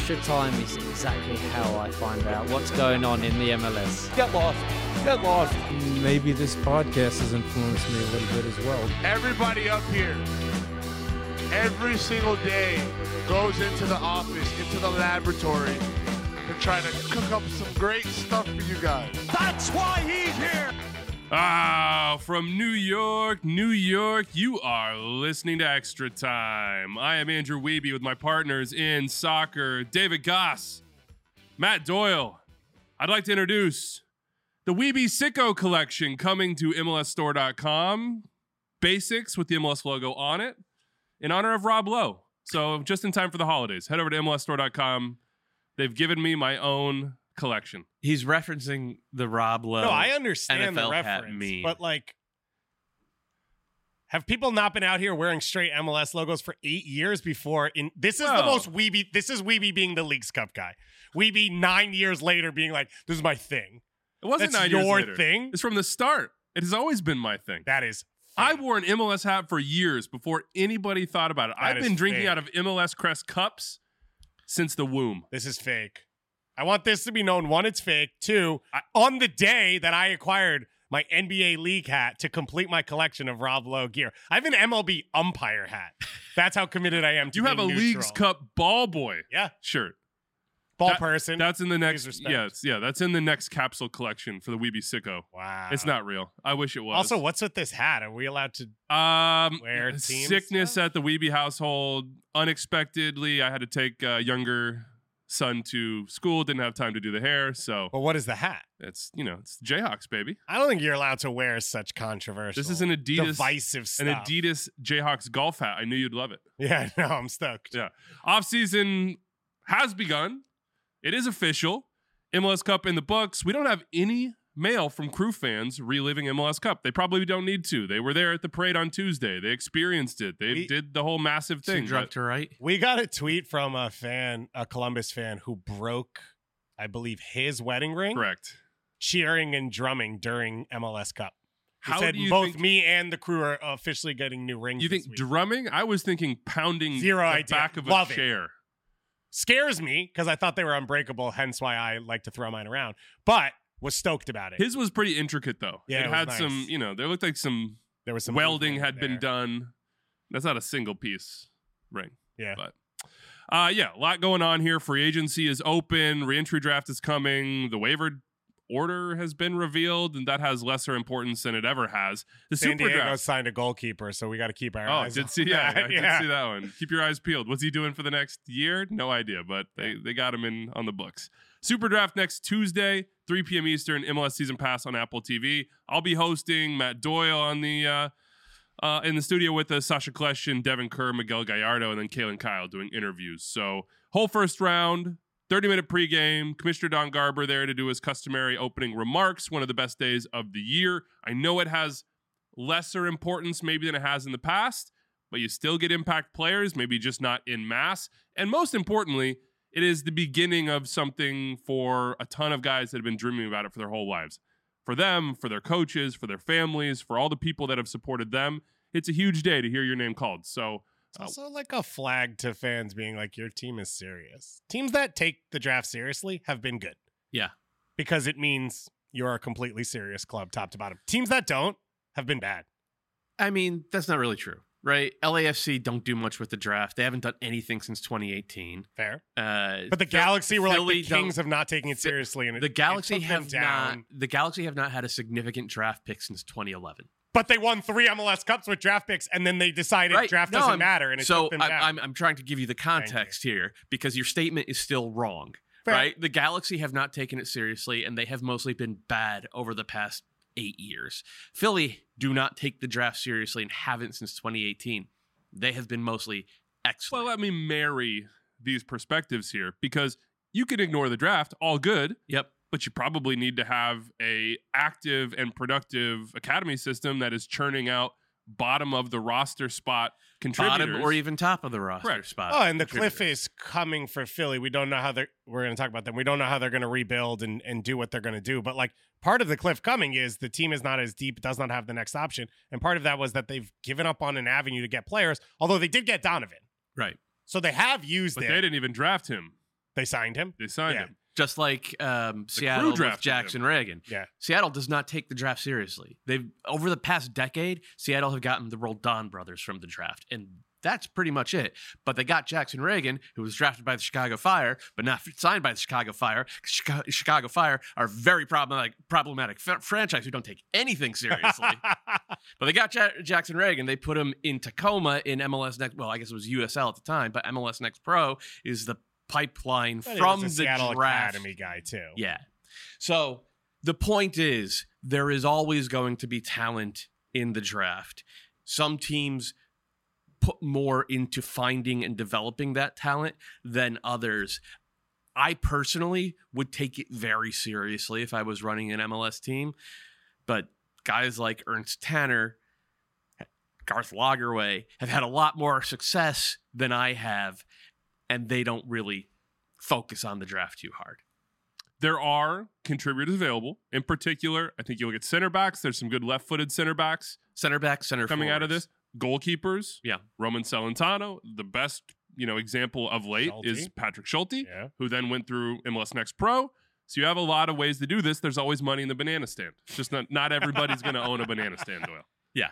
Extra Time is exactly how I find out what's going on in the MLS. Get lost. Get lost. Maybe this podcast has influenced me a little bit as well. Everybody up here, every single day, goes into the office, into the laboratory, to try to cook up some great stuff for you guys. That's why he's here. From New York, you are listening to Extra Time. I am Andrew Wiebe with my partners in soccer, David Goss, Matt Doyle. I'd like to introduce the Wiebe Sicko collection coming to MLSstore.com. Basics with the MLS logo on it in honor of Rob Lowe. So just in time for the holidays, head over to MLSstore.com. They've given me my own collection. He's referencing the Rob Lowe. No, I understand NFL the reference, but like, have people not been out here wearing straight MLS logos for 8 years before? This is the most Wiebe. This is Wiebe being the Leagues Cup guy. Wiebe 9 years later being like, "This is my thing." It wasn't That's 9 years your later. thing. It's from the start. It has always been my thing. That is. I wore an MLS hat for years before anybody thought about it. I've been drinking out of MLS Crest cups since the womb. This is fake. I want this to be known. One, it's fake. Two, on the day that I acquired my NBA League hat to complete my collection of Rob Lowe gear, I have an MLB umpire hat. That's how committed I am to You have a being Leagues neutral. Cup ball boy shirt. Person. That's in the next. Please respect. Yeah, that's in the next capsule collection for the Wiebe Sicko. Wow. It's not real. I wish it was. Also, what's with this hat? Are we allowed to wear team sickness stuff? at the Wiebe household? Unexpectedly, I had to take a younger son to school. Didn't have time to do the hair, so. Well, what is the hat? It's it's the Jayhawks, baby. I don't think you're allowed to wear such controversial. This is an Adidas divisive stuff. An Adidas Jayhawks golf hat. I knew you'd love it. Yeah, no, I'm stoked. Yeah, off season has begun. It is official. MLS Cup in the books. We don't have any mail from Crew fans reliving MLS Cup. They probably don't need to. They were there at the parade on Tuesday. They experienced it. They did the whole massive thing. Drunk to right. We got a tweet from a Columbus fan who broke, I believe, his wedding ring. Correct. Cheering and drumming during MLS Cup. He said do you both think, me and the crew are officially getting new rings. You think drumming? I was thinking pounding Zero the idea. back of Love a it. chair. Scares me because I thought they were unbreakable, hence why I like to throw mine around. But was stoked about it. His was pretty intricate, though. Yeah, it had was some, nice. there looked like There was some welding movement had been there. done. That's not a single piece ring. Yeah. But a lot going on here. Free agency is open. Reentry draft is coming. The waiver order has been revealed, and that has lesser importance than it ever has. The San super Diego draft. signed a goalkeeper, so we got to keep our Oh, eyes did on see that. I did see that one. Keep your eyes peeled. What's he doing for the next year? No idea, but they got him in on the books. Super draft next Tuesday, 3 p.m. Eastern. MLS Season Pass on Apple TV. I'll be hosting. Matt Doyle on the in the studio with us. Sasha Kleshin, Devin Kerr, Miguel Gallardo, and then Kalen Kyle doing interviews. So whole first round. 30-minute pregame. Commissioner Don Garber there to do his customary opening remarks. One of the best days of the year. I know it has lesser importance maybe than it has in the past, but you still get impact players, maybe just not in mass. And most importantly, it is the beginning of something for a ton of guys that have been dreaming about it for their whole lives. For them, for their coaches, for their families, for all the people that have supported them. It's a huge day to hear your name called. So It's also like a flag to fans being like, your team is serious. Teams that take the draft seriously have been good. Yeah. Because it means you're a completely serious club, top to bottom. Teams that don't have been bad. I mean, that's not really true, right? LAFC don't do much with the draft. They haven't done anything since 2018. Fair. But the Galaxy were Philly like the kings of not taking it seriously. And the Galaxy it took them have down. not. The Galaxy have not had a significant draft pick since 2011. But they won 3 MLS Cups with draft picks, and then they decided draft doesn't matter, and it took them down. I'm trying to give you the context here because your statement is still wrong, right? The Galaxy have not taken it seriously, and they have mostly been bad over the past 8 years. Philly do not take the draft seriously and haven't since 2018. They have been mostly excellent. well, let me marry these perspectives here because you can ignore the draft, all good. Yep. But you probably need to have a active and productive academy system that is churning out bottom of the roster spot contributors. Bottom or even top of the roster spot. Oh, and the cliff is coming for Philly. We don't know how we're going to talk about them. We don't know how they're going to rebuild and do what they're going to do. But like part of the cliff coming is the team is not as deep, does not have the next option. And part of that was that they've given up on an avenue to get players, although they did get Donovan. Right. So they have used But it. they didn't even draft him. They signed him. They signed Yeah. him. Just like Seattle with drafted Jackson him. Reagan. Yeah. Seattle does not take the draft seriously. They've over the past decade, Seattle have gotten the Roldan brothers from the draft, and that's pretty much it. But they got Jackson Reagan, who was drafted by the Chicago Fire, but not signed by the Chicago Fire. Chicago Fire are a very problematic franchise who don't take anything seriously. But they got Jackson Reagan. They put him in Tacoma in MLS Next. Well, I guess it was USL at the time, but MLS Next Pro is the pipeline But he from was a the Seattle draft. Academy guy too. Yeah. So the point is, there is always going to be talent in the draft. Some teams put more into finding and developing that talent than others. I personally would take it very seriously if I was running an MLS team, but guys like Ernst Tanner, Garth Lagerwey have had a lot more success than I have, and they don't really focus on the draft too hard. There are contributors available. In particular, I think you look at center backs. There's some good left-footed center backs Center back, center coming out of forwards. this. Goalkeepers. Yeah. Roman Celentano, the best, example of late Schulte. is Patrick Schulte, Yeah. who then went through MLS Next Pro. So you have a lot of ways to do this. There's always money in the banana stand. It's just not everybody's going to own a banana stand, Doyle.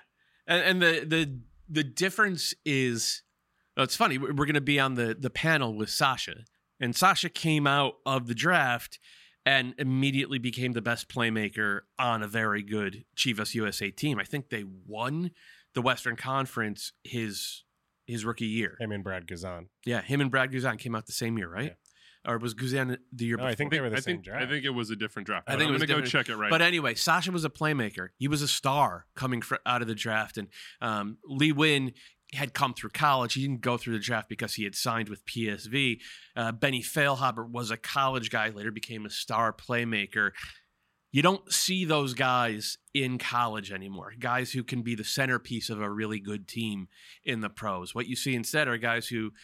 And the difference is, it's funny, we're going to be on the panel with Sasha, and Sasha came out of the draft and immediately became the best playmaker on a very good Chivas USA team. I think they won the Western Conference his rookie year. Him and Brad Guzan. Yeah, him and Brad Guzan came out the same year, right? Or was Guzan the year No, before? I think they were the I same think draft. I think it was a different draft. I think I'm it was going to go different. check it right But now. anyway, Sasha was a playmaker. He was a star coming out of the draft. And Lee Wynn had come through college. He didn't go through the draft because he had signed with PSV. Benny Feilhaber was a college guy, later became a star playmaker. You don't see those guys in college anymore, guys who can be the centerpiece of a really good team in the pros. What you see instead are guys who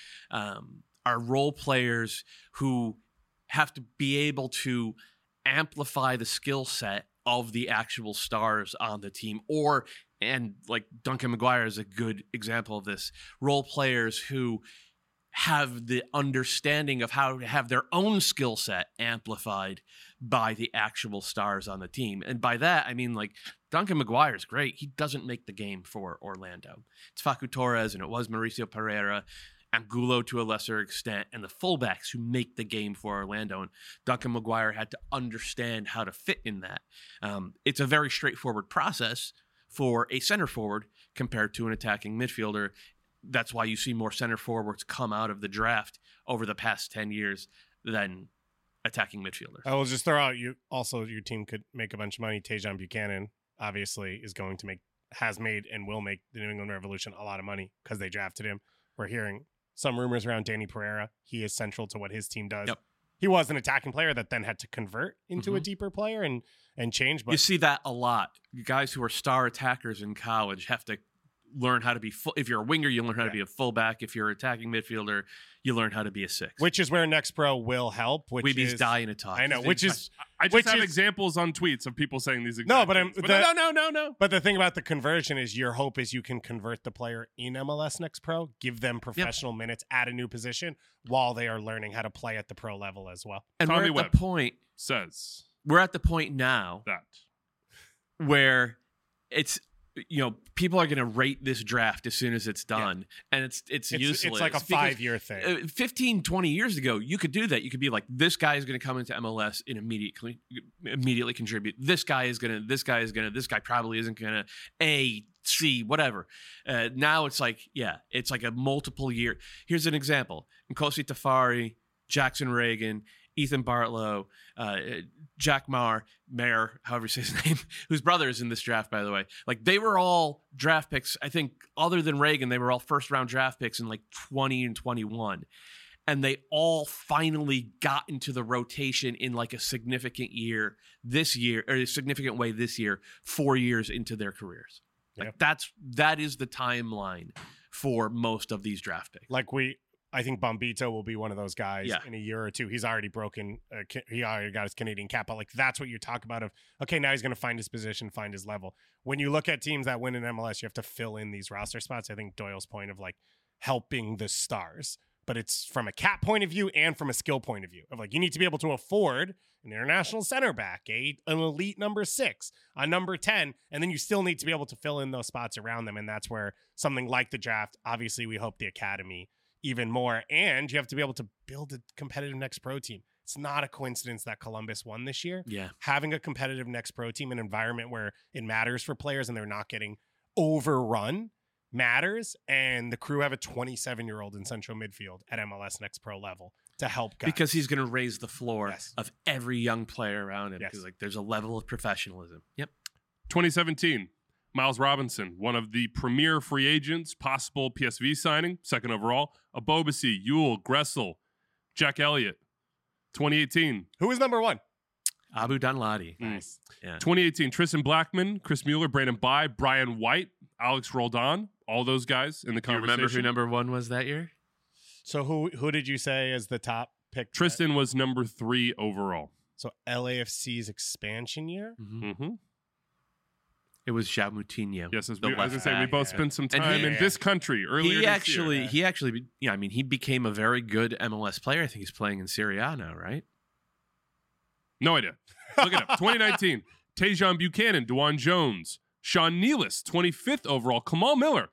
are role players who have to be able to amplify the skill set of the actual stars on the team, and like Duncan McGuire is a good example of this, role players who have the understanding of how to have their own skill set amplified by the actual stars on the team. And by that, I mean, like, Duncan McGuire is great. He doesn't make the game for Orlando. It's Facu Torres, and it was Mauricio Pereira, Angulo to a lesser extent, and the fullbacks who make the game for Orlando. And Duncan McGuire had to understand how to fit in that. It's a very straightforward process for a center forward compared to an attacking midfielder. That's why you see more center forwards come out of the draft over the past 10 years than attacking midfielders. I will just throw out, your team could make a bunch of money. Tejan Buchanan obviously has made and will make the New England Revolution a lot of money because they drafted him. We're hearing some rumors around Danny Pereira. He is central to what his team does. Yep. He was an attacking player that then had to convert into a Mhm. deeper player and change. But You see that a lot. Guys who are star attackers in college have to learn how to be full. If you're a winger, you learn how to be a fullback. If you're an attacking midfielder, you learn how to be a six. which is where Next Pro will help. Which Weeby's is dying to talk. I know, which is I just which have is- examples on tweets of people saying these exact No, but things. No. But the thing about the conversion is your hope is you can convert the player in MLS Next Pro, give them professional minutes at a new position while they are learning how to play at the pro level as well. And Tommy we're Webb. at the point. Says We're at the point now that. where it's, people are going to rate this draft as soon as it's done, and it's useless. It's like a because 5-year thing. 15, 20 years ago, you could do that. You could be like, this guy is going to come into MLS and immediately contribute. This guy probably isn't going to A, C, whatever. Now it's like, it's like a multiple year. Here's an example. Nkosi Tafari, Jackson Reagan, Ethan Bartlow, Jack Mayer, however you say his name, whose brother is in this draft, by the way. Like, they were all draft picks. I think other than Reagan, they were all first-round draft picks in like 20 and 21. And they all finally got into the rotation in like a significant way this year, 4 years into their careers. Like, that is the timeline for most of these draft picks. I think Bombito will be one of those guys in a year or two. He's already he already got his Canadian cap. But like, that's what you talk about of, okay, now he's going to find his position, find his level. When you look at teams that win in MLS, you have to fill in these roster spots. I think Doyle's point of like helping the stars but it's from a cap point of view and from a skill point of view of like, you need to be able to afford an international center back, an elite number 6, a number 10, and then you still need to be able to fill in those spots around them. And that's where something like the draft, obviously we hope the academy even more. And you have to be able to build a competitive next pro team. It's not a coincidence that Columbus won this year. Yeah. Having a competitive next pro team, an environment where it matters for players and they're not getting overrun matters. And the Crew have a 27-year-old in central midfield at MLS Next Pro level to help guys. Because he's going to raise the floor Yes. of every young player around him. Yes. Because like there's a level of professionalism. Yep. 2017, Miles Robinson, one of the premier free agents, possible PSV signing, 2nd overall. Abobasi, Yule, Gressel, Jack Elliott. 2018. Who is number 1? Abu Danladi. Nice. Yeah. 2018, Tristan Blackman, Chris Mueller, Brandon Bai, Brian White, Alex Roldan, all those guys in the Do you conversation. remember who number 1 was that year? So who did you say is the top pick? Tristan was number 3 overall. So LAFC's expansion year? Mm-hmm. It was João Moutinho. Yes, as the we, as I left say, we back. both spent some And time he- in this country earlier He this actually, year. yeah, I mean, he became a very good MLS player. I think he's playing in Serie A now, right? No idea. Look it up. 2019, Tajon Buchanan, DeJuan Jones, Sean Nealis, 25th overall, Kamal Miller,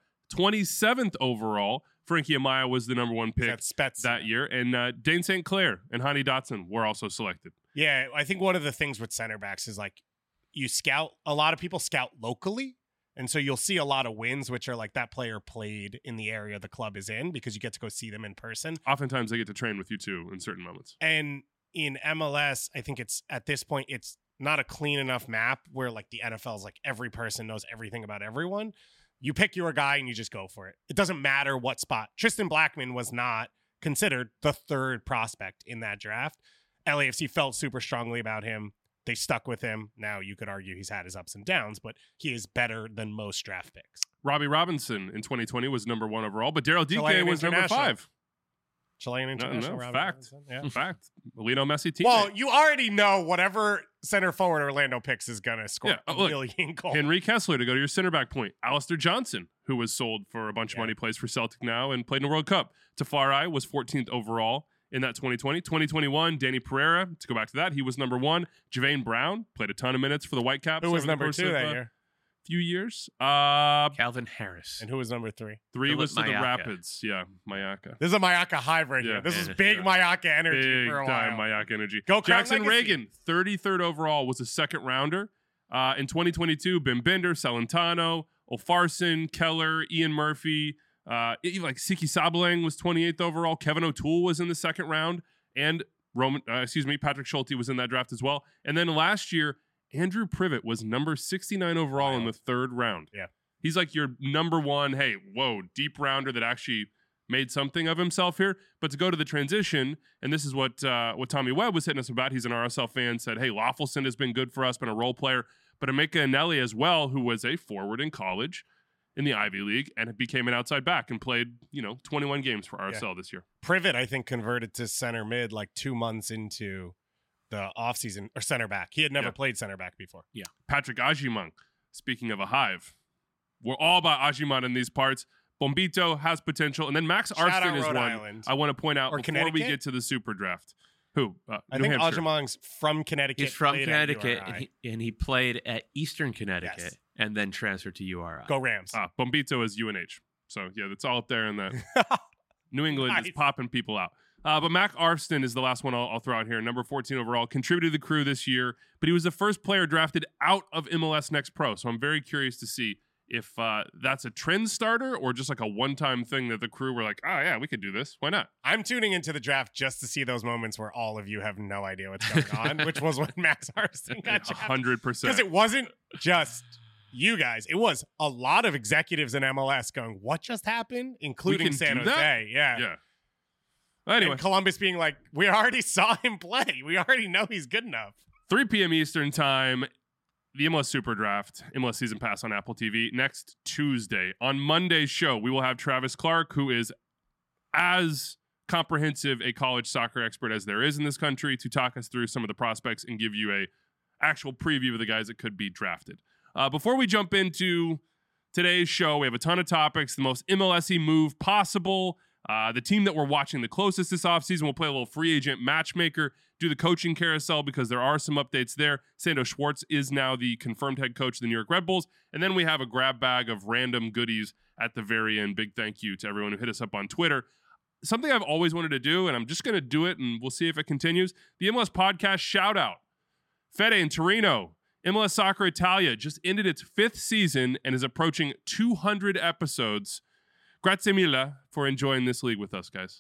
27th overall. Frankie Amaya was the number 1 pick That's Spezia. that year. And Dane St. Clair and Hani Dotson were also selected. Yeah, I think one of the things with center backs is like you scout, a lot of people scout locally. And so you'll see a lot of wins, which are like that player played in the area the club is in because you get to go see them in person. Oftentimes they get to train with you too in certain moments. And in MLS, I think it's at this point, it's not a clean enough map where like the NFL is like every person knows everything about everyone. You pick your guy and you just go for it. It doesn't matter what spot. Tristan Blackman was not considered the 3rd prospect in that draft. LAFC felt super strongly about him. They stuck with him. Now you could argue he's had his ups and downs, but he is better than most draft picks. Robbie Robinson in 2020 was number 1 overall, but Daryl DK Chilean was number international. 5. Chilean international. Robbie fact. Robinson, yeah. Fact. Lionel Messi teammate. Well, you already know whatever center forward Orlando picks is going to score Yeah, a look, million goals. Henry Kessler, to go to your center back point. Alistair Johnson, who was sold for a bunch of money, plays for Celtic now and played in the World Cup. Tafari was 14th overall in that 2020. 2021, Danny Pereira, to go back to that, he was number 1. Javane Brown played a ton of minutes for the Whitecaps. Who was over the number course 2 of, that year? Few years. Calvin Harris. And who was number 3? 3 Philip was to the Mayaka. Rapids. Yeah, Mayaka. This is a Mayaka hive right Yeah. here. This is Yeah. big Mayaka energy Big for a time while. Mayaka energy. Go Crown Jackson Legacy. Reagan, 33rd overall, was a 2nd rounder. In 2022, Ben Bender, Salentano, O'Farson, Keller, Ian Murphy, even like Siki Sabalang was 28th overall. Kevin O'Toole was in the 2nd round, and Patrick Schulte was in that draft as well. And then last year, Andrew Privet was number 69 overall in the 3rd round. Yeah. He's like your number 1, hey, whoa, deep rounder that actually made something of himself here. But to go to the transition, and this is what Tommy Webb was hitting us about. He's an RSL fan, said, hey, Loffelson has been good for us, been a role player. But Emeka Anelli as well, who was a forward in college in the Ivy League and became an outside back and played, 21 games for RSL this year. Privet, I think, converted to center mid like 2 months into the offseason, or center back. He had never played center back before. Patrick Agimang, speaking of a hive, we're all about Agimang in these parts. Bombito has potential. And then Max Shout Arston out is Rhode one Island. I want to point out Or before we Connecticut? get to the super draft. Who? I New think Hampshire. Ajimang's from Connecticut. He's from played at Connecticut, URI. and he played at Eastern Connecticut, Yes. and then transferred to URI. Go Rams. Bombito is UNH. So, yeah, that's all up there in that. New England is Nice. popping people out. But Mac Arston is the last one I'll throw out here. Number 14 overall, contributed to the Crew this year, but he was the first player drafted out of MLS Next Pro. So I'm very curious to see if that's a trend starter or just like a one-time thing that the Crew were like, oh, yeah, we could do this. Why not? I'm tuning into the draft just to see those moments where all of you have no idea what's going on, which was when Max Arston got drafted. 100%. Because it wasn't just you guys. It was a lot of executives in MLS going, what just happened? Including can San do that? Jose. Yeah. Yeah. Anyway, And Columbus being like, we already saw him play. We already know he's good enough. 3 p.m. Eastern time, the MLS Super Draft, MLS Season Pass on Apple TV next Tuesday. On Monday's show, we will have Travis Clark, who is as comprehensive a college soccer expert as there is in this country, to talk us through some of the prospects and give you a actual preview of the guys that could be drafted. Before we jump into today's show, we have a ton of topics, the most MLS-y move possible. The team that we're watching the closest this offseason will play a little free agent matchmaker, do the coaching carousel because there are some updates there. Sando Schwartz is now the confirmed head coach of the New York Red Bulls. And then we have a grab bag of random goodies at the very end. Big thank you to everyone who hit us up on Twitter. Something I've always wanted to do, and I'm just going to do it, and we'll see if it continues. The MLS Podcast shout out. Fede in Torino, MLS Soccer Italia just ended its 5th season and is approaching 200 episodes. Grazie mille for enjoying this league with us, guys.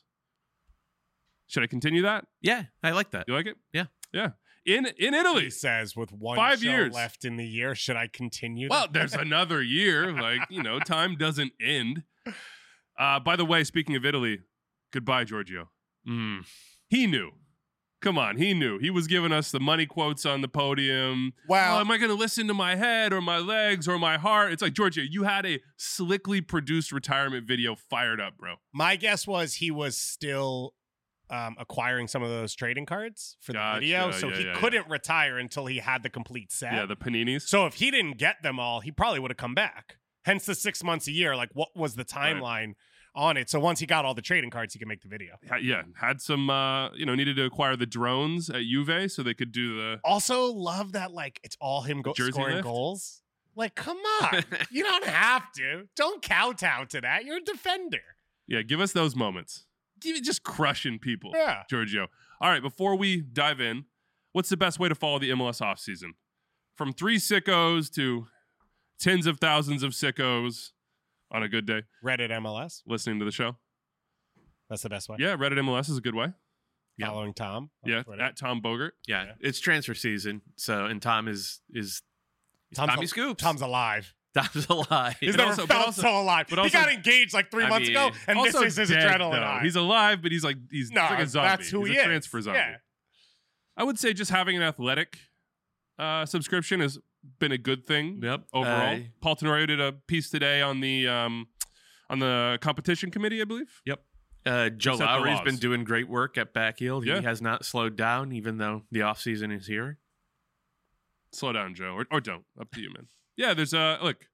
Should I continue that? Yeah, I like that. You like it? Yeah. Yeah. In Italy. He says, with 5 show years left in the year, should I continue? Well, that? there's another year. Time doesn't end. By the way, speaking of Italy, goodbye, Giorgio. He knew. Come on, he knew. He was giving us the money quotes on the podium. Wow. Am I going to listen to my head or my legs or my heart? It's like, Giorgio, you had a slickly produced retirement video fired up, bro. My guess was he was still acquiring some of those trading cards for the video, so he couldn't retire until he had the complete set. Yeah, the paninis. So if he didn't get them all, he probably would have come back. Hence the 6 months a year. Like, what was the timeline on it? So once he got all the trading cards, he could make the video. Yeah, had some, needed to acquire the drones at Juve so they could do the... Also love that, like, it's all him scoring lift? goals. Like, come on. You don't have to. Don't kowtow to that. You're a defender. Yeah, give us those moments. Just crushing people, Yeah. Giorgio. All right, before we dive in, what's the best way to follow the MLS offseason? From 3 sickos to tens of thousands of sickos on a good day. Reddit MLS. Listening to the show. That's the best way. Yeah, Reddit MLS is a good way. Following Tom. on Yeah, Twitter. at Tom Bogert. Yeah, it's transfer season, so and Tom is Tommy Scoops. Tom's alive. Tom's alive. He's But never also- felt but also- so alive. but he also- got engaged like 3 months ago, and Also this is his dead, adrenaline though. high. He's alive, but he's like a zombie. that's who he's he a is. transfer zombie. Yeah. I would say just having an athletic subscription has been a good thing. Yep. Overall, Paul Tenorio did a piece today on the competition committee, I believe. Yep. Joe Set the Lowry's laws. been doing great work at Backfield. He Yeah. has not slowed down, even though the offseason is here. Slow down, Joe, or don't. Up to you, man. Yeah, there's look.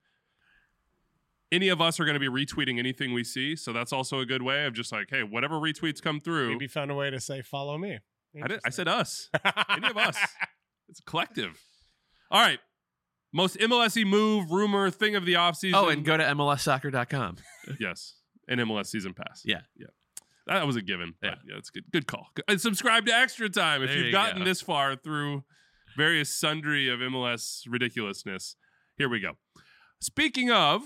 Any of us are going to be retweeting anything we see, so that's also a good way of just like, hey, whatever retweets come through. Maybe found a way to say follow me. I said us. Any of us. It's a collective. All right. Most MLSy move, rumor, thing of the offseason. Oh, and go to MLSsoccer.com. Yes. An MLS season pass. Yeah. Yeah. That was a given. Yeah. Yeah, it's good. Good call. And subscribe to Extra Time if There you've you gotten go. this far through various sundry of MLS ridiculousness. Here we go. Speaking of,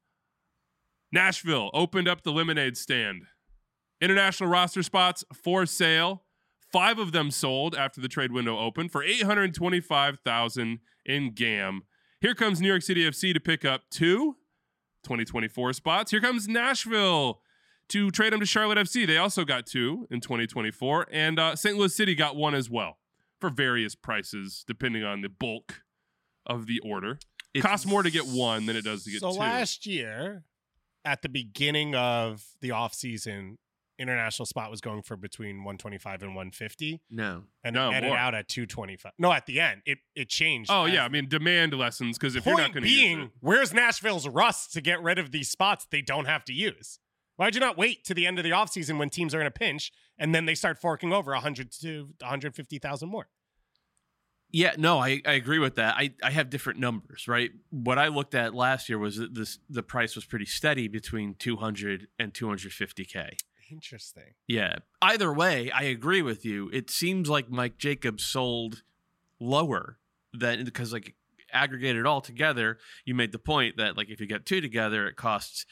Nashville opened up the lemonade stand. International roster spots for sale. 5 of them sold after the trade window opened for $825,000 in GAM. Here comes New York City FC to pick up 2 2024 spots. Here comes Nashville to trade them to Charlotte FC. They also got 2 in 2024. And St. Louis City got 1 as well for various prices, depending on the bulk of the order. It costs more to get 1 than it does to get 2. So last year, at the beginning of the offseason, international spot was going for between 125 and 150. No. And No, it netted more. out at 225. No, at the end. It changed. Oh, as yeah. I mean, demand lessons, because if you're not Point going to use being, it. where's Nashville's rust to get rid of these spots they don't have to use? Why'd you not wait to the end of the offseason when teams are in a pinch and then they start forking over 100 to 150,000 more? Yeah, no, I agree with that. I have different numbers, right? What I looked at last year was that the price was pretty steady between 200 and 250K. Interesting. Yeah. Either way, I agree with you. It seems like Mike Jacobs sold lower than because like aggregated all together, you made the point that like if you get 2 together, it costs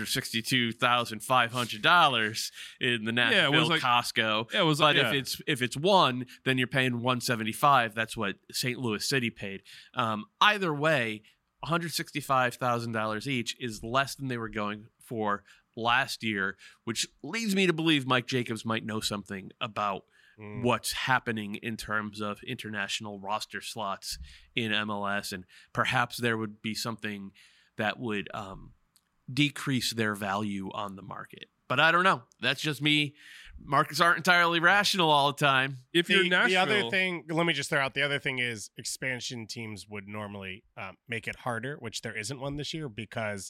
$162,500 in the Nashville it was like- Costco. Yeah, it was But yeah. if it's 1, then you're paying $175. That's what St. Louis City paid. Either way, $165,000 each is less than they were going for last year, which leads me to believe Mike Jacobs might know something about what's happening in terms of international roster slots in MLS, and perhaps there would be something that would decrease their value on the market. But I don't know. That's just me. Markets aren't entirely rational all the time. If you're The Nashville, other thing, let me just throw out the other thing is expansion teams would normally make it harder, which there isn't one this year because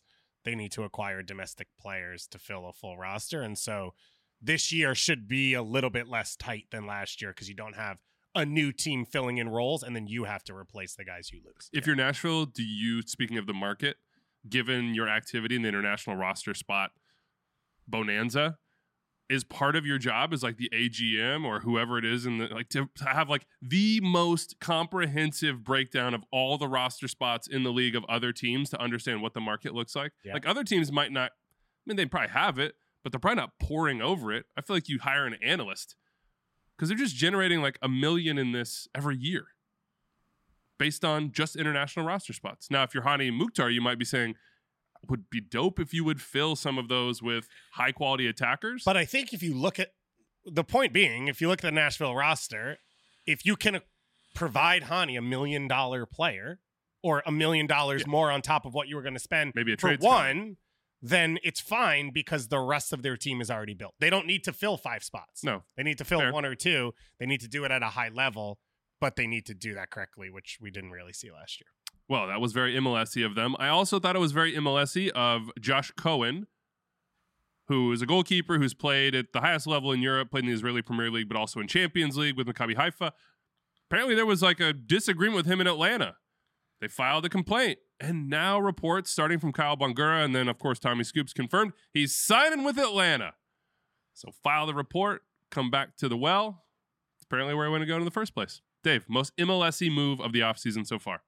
they need to acquire domestic players to fill a full roster. And so this year should be a little bit less tight than last year because you don't have a new team filling in roles and then you have to replace the guys you lose. If you're Nashville, do you, speaking of the market, given your activity in the international roster spot bonanza, is part of your job as like the AGM or whoever it is, and like to have like the most comprehensive breakdown of all the roster spots in the league of other teams to understand what the market looks like? Yeah. Like other teams might not, I mean, they probably have it, but they're probably not pouring over it. I feel like you hire an analyst because they're just generating like 1 million in this every year based on just international roster spots. Now, if you're Hani Mukhtar, you might be saying, would be dope if you would fill some of those with high quality attackers. But I think if you look at the point being, if you look at the Nashville roster, if you can provide Hani $1 million player or $1 million more on top of what you were going to spend Maybe a for trade one, then it's fine because the rest of their team is already built. They don't need to fill 5 spots. No. They need to fill Fair. 1 or 2. They need to do it at a high level, but they need to do that correctly, which we didn't really see last year. Well, that was very MLS-y of them. I also thought it was very MLS-y of Josh Cohen, who is a goalkeeper who's played at the highest level in Europe, played in the Israeli Premier League, but also in Champions League with Maccabi Haifa. Apparently there was like a disagreement with him in Atlanta. They filed a complaint, and now reports starting from Kyle Bangura and then, of course, Tommy Scoops confirmed he's signing with Atlanta. So file the report, come back to the well. It's apparently where I want to go in the first place. Dave, most MLS-y move of the offseason so far?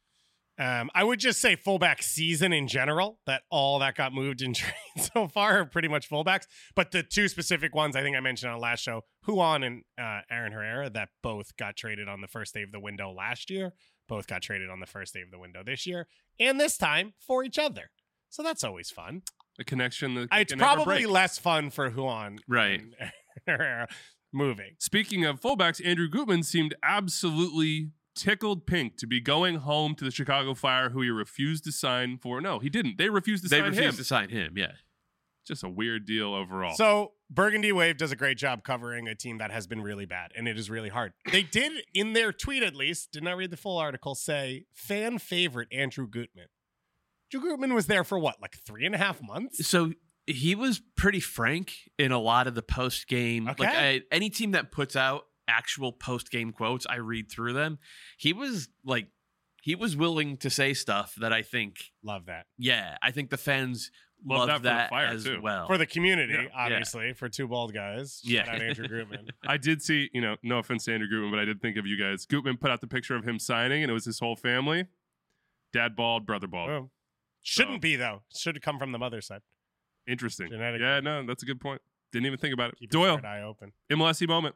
I would just say fullback season in general, that all that got moved in trade so far are pretty much fullbacks. But the 2 specific ones I think I mentioned on last show, Juan and Aaron Herrera, that both got traded on the first day of the window last year, both got traded on the first day of the window this year, and this time for each other. So that's always fun. A connection that It's can never probably break. less fun for Juan Right. and Herrera moving. Speaking of fullbacks, Andrew Gutman seemed absolutely tickled pink to be going home to the Chicago Fire, who he refused to sign for. No, he didn't. They refused to They sign him. refused to sign him, yeah. Just a weird deal overall. So Burgundy Wave does a great job covering a team that has been really bad, and it is really hard. They did, in their tweet at least, did not read the full article, say fan favorite Andrew Gutman. Andrew Gutman was there for what, like 3.5 months? So he was pretty frank in a lot of the post game. Okay. Like any team that puts out actual post game quotes, I read through them. He was willing to say stuff that I think, Love that. yeah, I think the fans Love love that for the that Fire, as too. well. For the community, Yeah. obviously, for 2 bald guys. Yeah. Shout out Andrew Gutman. I did see, no offense to Andrew Gutman, but I did think of you guys. Gutman put out the picture of him signing, and it was his whole family. Dad bald, brother bald. Oh. Shouldn't be, though. Should come from the mother side. Interesting. Genetic. Yeah, no, that's a good point. Didn't even think about it. Keep your Doyle, third eye open. MLS-y moment.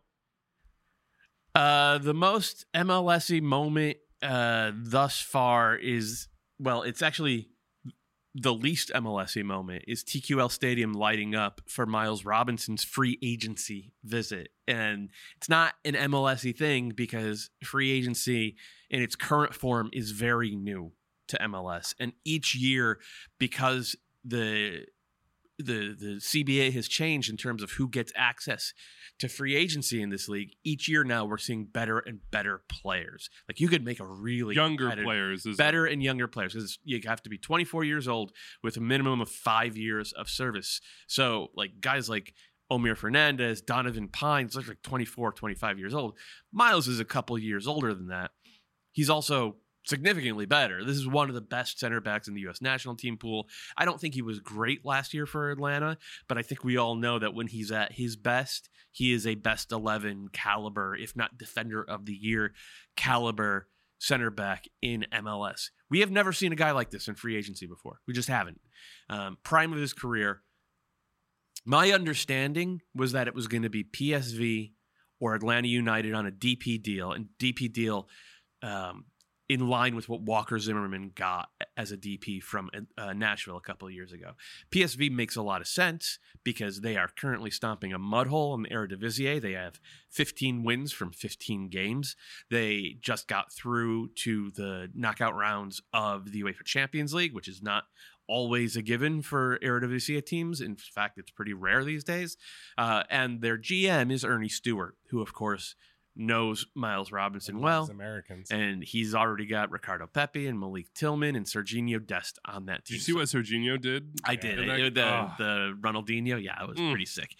The most MLS-y moment thus far is, well, it's actually the least MLS-y moment is TQL Stadium lighting up for Miles Robinson's free agency visit. And it's not an MLS-y thing because free agency in its current form is very new to MLS. And each year, because the CBA has changed in terms of who gets access to free agency in this league. Each year now we're seeing better and better players. Like you could make a really Younger competitive- players. Is better and younger players because you have to be 24 years old with a minimum of 5 years of service. So like guys like Omir Fernandez, Donovan Pines, like 24, 25 years old. Miles is a couple years older than that. He's also significantly better. This is one of the best center backs in the U.S. national team pool. I don't think he was great last year for Atlanta, but I think we all know that when he's at his best, he is a best 11 caliber, if not defender of the year caliber center back in MLS. We have never seen a guy like this in free agency before. We just haven't. Prime of his career. My understanding was that it was going to be PSV or Atlanta United on a DP deal, and DP deal in line with what Walker Zimmerman got as a DP from Nashville a couple of years ago. PSV makes a lot of sense because they are currently stomping a mud hole in the Eredivisie. They have 15 wins from 15 games. They just got through to the knockout rounds of the UEFA Champions League, which is not always a given for Eredivisie teams. In fact, it's pretty rare these days. And their GM is Ernie Stewart, who, of course, knows Miles Robinson Those well. Americans. And he's already got Ricardo Pepi and Malik Tillman and Serginho Dest on that team. Did you see what Serginho did? I did. The Ronaldinho, yeah, it was pretty sick.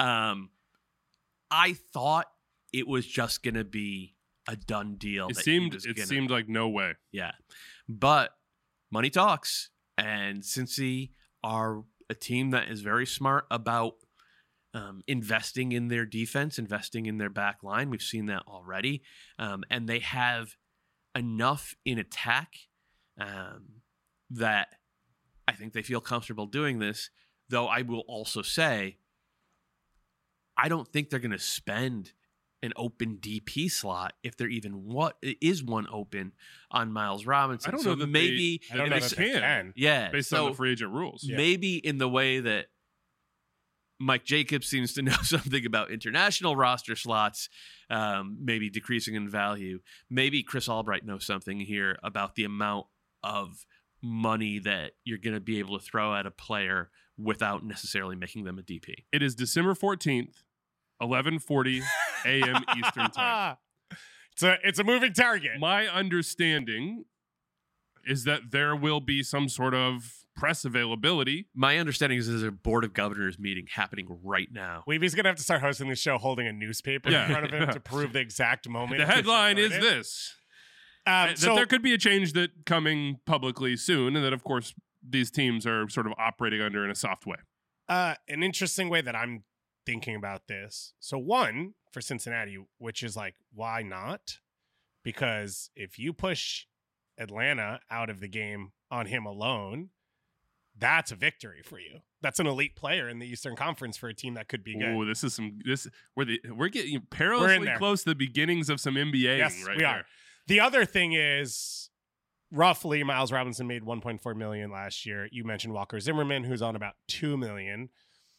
I thought it was just going to be a done deal. It seemed like no way. Yeah. But money talks. And Cincy are a team that is very smart about investing in their defense, investing in their back line. We've seen that already. And they have enough in attack that I think they feel comfortable doing this. Though I will also say, I don't think they're going to spend an open DP slot if there even is one open on Miles Robinson. I don't know that maybe I don't know that they can. Yeah, based on the free agent rules. Maybe in the way that Mike Jacobs seems to know something about international roster slots, maybe decreasing in value. Maybe Chris Albright knows something here about the amount of money that you're going to be able to throw at a player without necessarily making them a DP. It is December 14th, 11:40 a.m. Eastern time. It's a moving target. My understanding is that there will be some sort of press availability. My understanding is there's a board of governors meeting happening right now. Weeby's going to have to start hosting the show holding a newspaper in front of him to prove the exact moment. The headline is this. That there could be a change that coming publicly soon, and that, of course, these teams are sort of operating under in a soft way. An interesting way that I'm thinking about this. So one, for Cincinnati, which is like, why not? Because if you push Atlanta out of the game on him alone, that's a victory for you. That's an elite player in the Eastern Conference for a team that could be good. Oh, we're getting perilously close to the beginnings of some NBA. Yes, right we there. are. The other thing is, roughly, Miles Robinson made $1.4 million last year. You mentioned Walker Zimmerman, who's on about $2 million.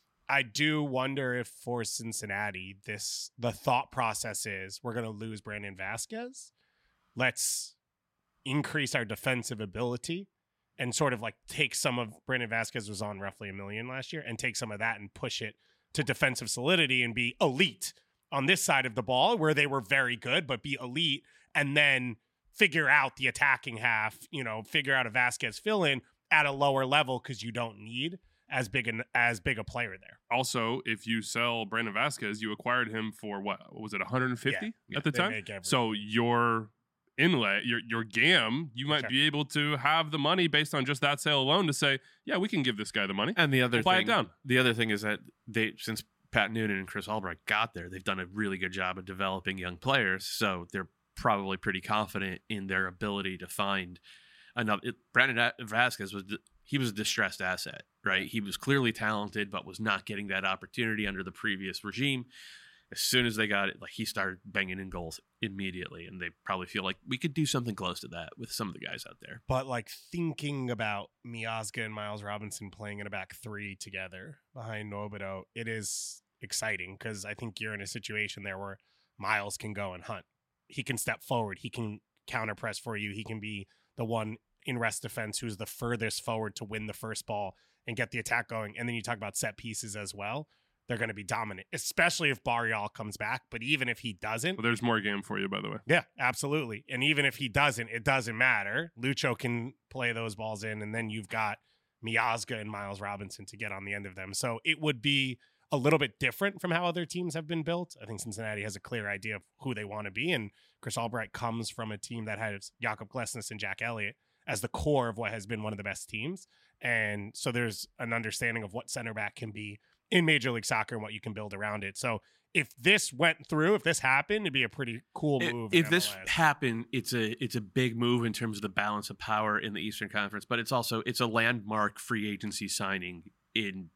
I do wonder if for Cincinnati, the thought process is we're going to lose Brandon Vasquez. Let's increase our defensive ability and sort of like take some of Brandon Vasquez was on roughly $1 million last year and take some of that and push it to defensive solidity and be elite on this side of the ball where they were very good, but be elite and then figure out the attacking half, figure out a Vasquez fill in at a lower level because you don't need as big a player there. Also, if you sell Brandon Vasquez, you acquired him for what was it, 150 at the time? So your inlay, your GAM, you might be able to have the money based on just that sale alone to say, yeah, we can give this guy the money. And the other buy it down. The other thing is that since Pat Noonan and Chris Albright got there, they've done a really good job of developing young players. So they're probably pretty confident in their ability to find another. Brandon Vasquez was a distressed asset, right? He was clearly talented, but was not getting that opportunity under the previous regime. As soon as they got it, he started banging in goals immediately, and they probably feel like we could do something close to that with some of the guys out there. But thinking about Miazga and Miles Robinson playing in a back three together behind Nobodo, it is exciting because I think you're in a situation there where Miles can go and hunt. He can step forward. He can counter press for you. He can be the one in rest defense who's the furthest forward to win the first ball and get the attack going. And then you talk about set pieces as well. They're going to be dominant, especially if Barrial comes back. But even if he doesn't... Well, there's more game for you, by the way. Yeah, absolutely. And even if he doesn't, it doesn't matter. Lucho can play those balls in, and then you've got Miazga and Miles Robinson to get on the end of them. So it would be a little bit different from how other teams have been built. I think Cincinnati has a clear idea of who they want to be, and Chris Albright comes from a team that has Jakob Glesnes and Jack Elliott as the core of what has been one of the best teams. And so there's an understanding of what center back can be in Major League Soccer and what you can build around it. So if this went through, if this happened, it'd be a pretty cool move. If this happened, it's a big move in terms of the balance of power in the Eastern Conference, but it's a landmark free agency signing in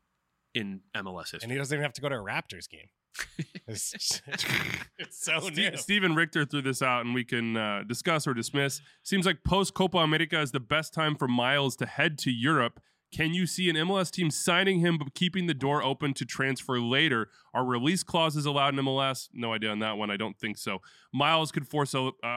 MLS history. And he doesn't even have to go to a Raptors game. It's so new. Steven Richter threw this out, and we can discuss or dismiss. Seems like post Copa America is the best time for Miles to head to Europe. Can you see an MLS team signing him but keeping the door open to transfer later? Are release clauses allowed in MLS? No idea on that one. I don't think so. Miles could force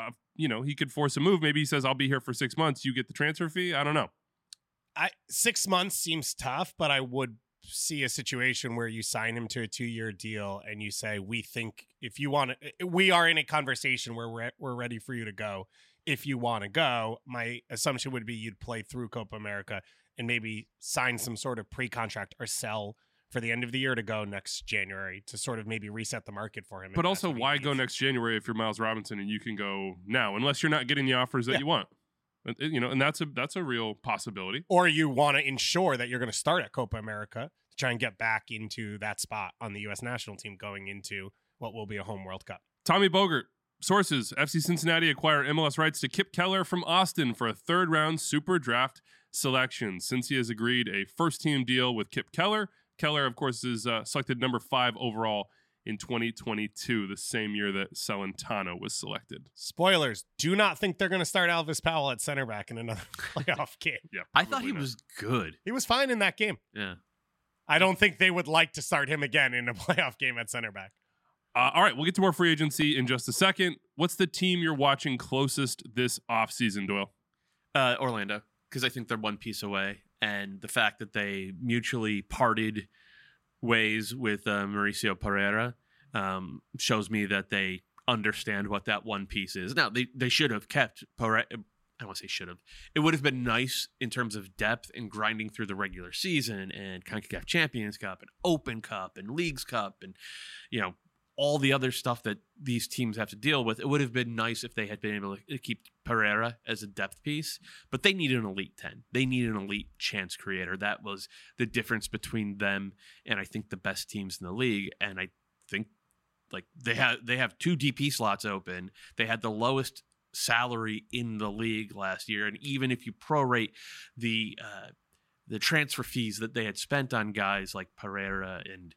he could force a move. Maybe he says, "I'll be here for 6 months. You get the transfer fee." I don't know. 6 months seems tough, but I would see a situation where you sign him to a 2-year deal and you say, we think if you want to, we are in a conversation where we're ready for you to go. If you want to go, my assumption would be you'd play through Copa America and maybe sign some sort of pre-contract or sell for the end of the year to go next January to sort of maybe reset the market for him. But also, why go next January if you're Miles Robinson and you can go now, unless you're not getting the offers that you want? And that's a real possibility. Or you want to ensure that you're going to start at Copa America to try and get back into that spot on the U.S. national team going into what will be a home World Cup. Tommy Bogert. Sources, FC Cincinnati acquire MLS rights to Kip Keller from Austin for a third-round Super Draft selection. Cincy has agreed a first-team deal with Kip Keller. Keller, of course, is selected number 5 overall in 2022, the same year that Celentano was selected. Spoilers, do not think they're going to start Elvis Powell at center back in another playoff game. Yeah, I thought he was good. He was fine in that game. Yeah. I don't think they would like to start him again in a playoff game at center back. All right, we'll get to more free agency in just a second. What's the team you're watching closest this offseason, Doyle? Orlando, because I think they're one piece away. And the fact that they mutually parted ways with Mauricio Pereira shows me that they understand what that one piece is. Now, they should have kept Pereira. I don't want to say should have. It would have been nice in terms of depth and grinding through the regular season and CONCACAF Champions Cup and Open Cup and Leagues Cup and, all the other stuff that these teams have to deal with. It would have been nice if they had been able to keep Pereira as a depth piece, but they needed an elite 10. They needed an elite chance creator. That was the difference between them and I think the best teams in the league. And I think they have 2 DP slots open. They had the lowest salary in the league last year. And even if you prorate the transfer fees that they had spent on guys like Pereira and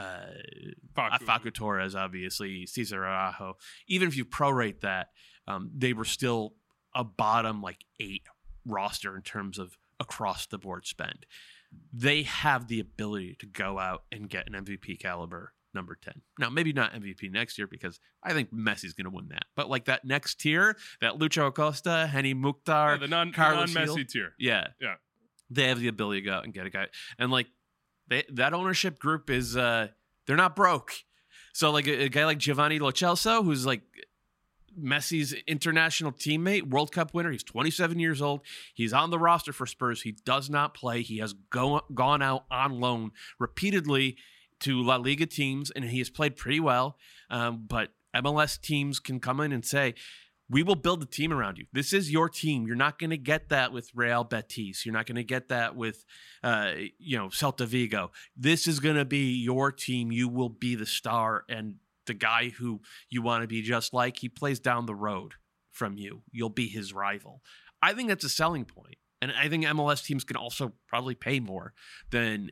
Facu Torres, obviously, Cesar Araujo, even if you prorate that, they were still a bottom 8 roster in terms of across the board spend. They have the ability to go out and get an MVP caliber number 10. Now, maybe not MVP next year because I think Messi's going to win that. But that next tier, that Lucho Acosta, Henny Mukhtar, the Carlos non-Messi Gil, tier. Yeah. They have the ability to go out and get a guy. And that ownership group is they're not broke. So a guy like Giovanni Lo Celso, who's Messi's international teammate, World Cup winner. He's 27 years old. He's on the roster for Spurs. He does not play. He has gone out on loan repeatedly to La Liga teams, and he has played pretty well. But MLS teams can come in and say, we will build a team around you. This is your team. You're not going to get that with Real Betis. You're not going to get that with, Celta Vigo. This is going to be your team. You will be the star and the guy who you want to be just like. He plays down the road from you. You'll be his rival. I think that's a selling point. And I think MLS teams can also probably pay more than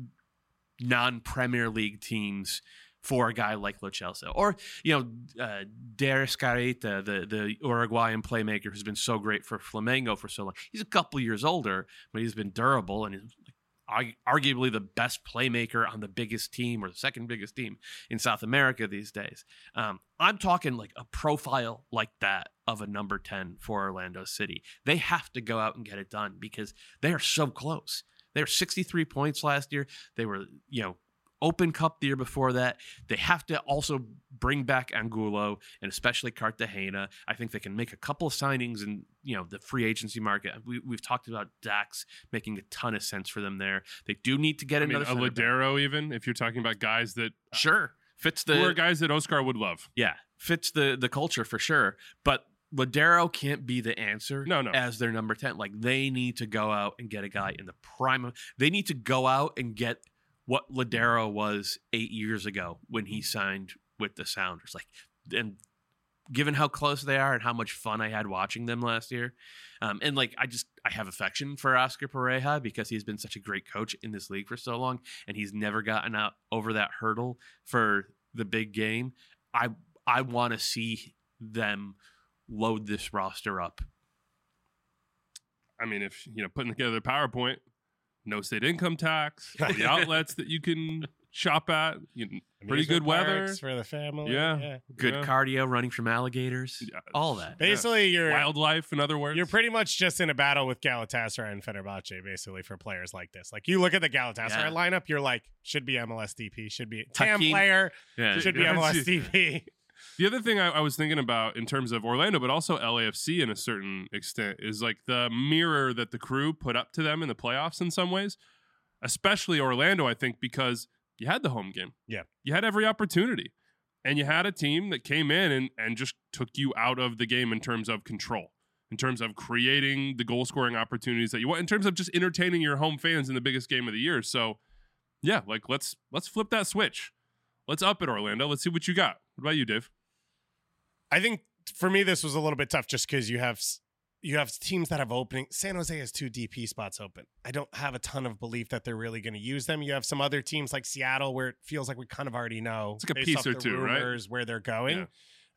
non-Premier League teams for a guy like Lo Celso. Or, Darius Carita, the Uruguayan playmaker who's been so great for Flamengo for so long. He's a couple years older, but he's been durable and he's arguably the best playmaker on the biggest team or the second biggest team in South America these days. I'm talking a profile like that of a number 10 for Orlando City. They have to go out and get it done because they are so close. They were 63 points last year. They were, Open Cup the year before that. They have to also bring back Angulo and especially Cartagena. I think they can make a couple of signings in the free agency market. We've talked about Dax making a ton of sense for them there. They do need to get another a Ladero, even if you're talking about guys that fits the who are guys that Oscar would love. Yeah, fits the culture for sure. But Ladero can't be the answer as their number 10. They need to go out and get a guy in the prime. They need to go out and get what Ladero was 8 years ago when he signed with the Sounders. And given how close they are and how much fun I had watching them last year, I have affection for Oscar Pareja because he's been such a great coach in this league for so long, and he's never gotten out over that hurdle for the big game. I want to see them load this roster up. I mean, if putting together a PowerPoint. No state income tax, the outlets that you can shop at. Pretty Amusement good weather. parks for the family. Yeah. Good Yeah. cardio, running from alligators, Yeah. all that. Basically, you're Wildlife, in other words. You're pretty much just in a battle with Galatasaray and Fenerbahce, basically, for players like this. Like, you look at the Galatasaray lineup, you're like, should be MLS DP, should be TAM Hakeem. player, Yeah. should be MLS DP. The other thing I was thinking about in terms of Orlando, but also LAFC in a certain extent, is like the mirror that the Crew put up to them in the playoffs in some ways, especially Orlando, I think, because you had the home game. Yeah. You had every opportunity. And you had a team that came in and just took you out of the game in terms of control, in terms of creating the goal-scoring opportunities that you want, in terms of just entertaining your home fans in the biggest game of the year. So, yeah, like let's flip that switch. Let's up it, Orlando. Let's see what you got. What about you, Dave? I think for me, this was a little bit tough just because you have teams that have opening. San Jose has 2 DP spots open. I don't have a ton of belief that they're really going to use them. You have some other teams like Seattle where it feels like we kind of already know. It's like a based piece off or the two, right? rumors where they're going.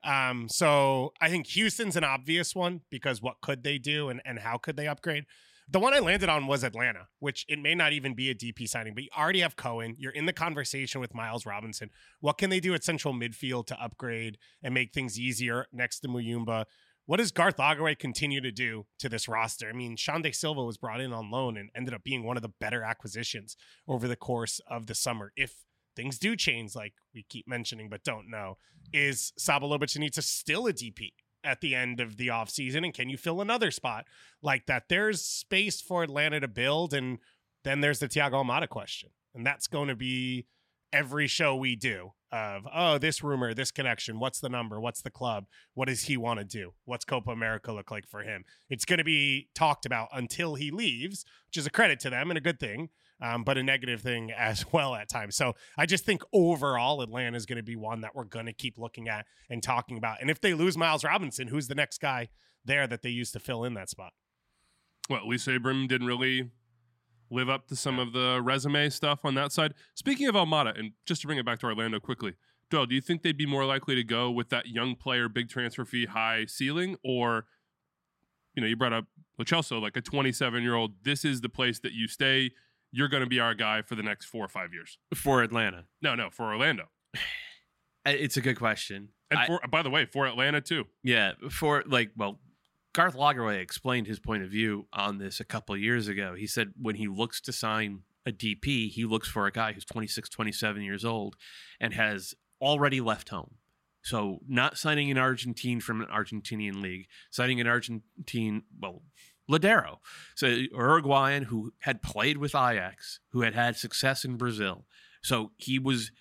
So I think Houston's an obvious one because what could they do and how could they upgrade? The one I landed on was Atlanta, which it may not even be a DP signing, but you already have Cohen. You're in the conversation with Miles Robinson. What can they do at central midfield to upgrade and make things easier next to Muyumba? What does Garth Lagerwey continue to do to this roster? I mean, Sean De Silva was brought in on loan and ended up being one of the better acquisitions over the course of the summer. If things do change, like we keep mentioning but don't know, is Saba Lobachenitsa still a DP at the end of the offseason? And can you fill another spot like that? There's space for Atlanta to build. And then there's the Thiago Almada question. And that's going to be every show we do of, oh, this rumor, this connection, what's the number, what's the club, what does he want to do, what's Copa America look like for him? It's going to be talked about until he leaves, which is a credit to them and a good thing, but a negative thing as well at times. So I just think overall Atlanta is going to be one that we're going to keep looking at and talking about. And if they lose Miles Robinson, who's the next guy there that they used to fill in that spot? Well, Lisa Abram didn't really live up to some of the resume stuff on that side. Speaking of Almada, and just to bring it back to Orlando quickly, Doyle, do you think they'd be more likely to go with that young player, big transfer fee, high ceiling, or, you brought up Lo Celso, like a 27-year-old, this is the place that you stay, you're going to be our guy for the next 4 or 5 years? For Atlanta. No, for Orlando. It's a good question. And by the way, for Atlanta too. Yeah, Garth Lagerwey explained his point of view on this a couple of years ago. He said when he looks to sign a DP, he looks for a guy who's 26, 27 years old and has already left home. So not signing an Argentine from an Argentinian league, signing an Argentine, Ladero. So Uruguayan who had played with Ajax, who had success in Brazil. So he was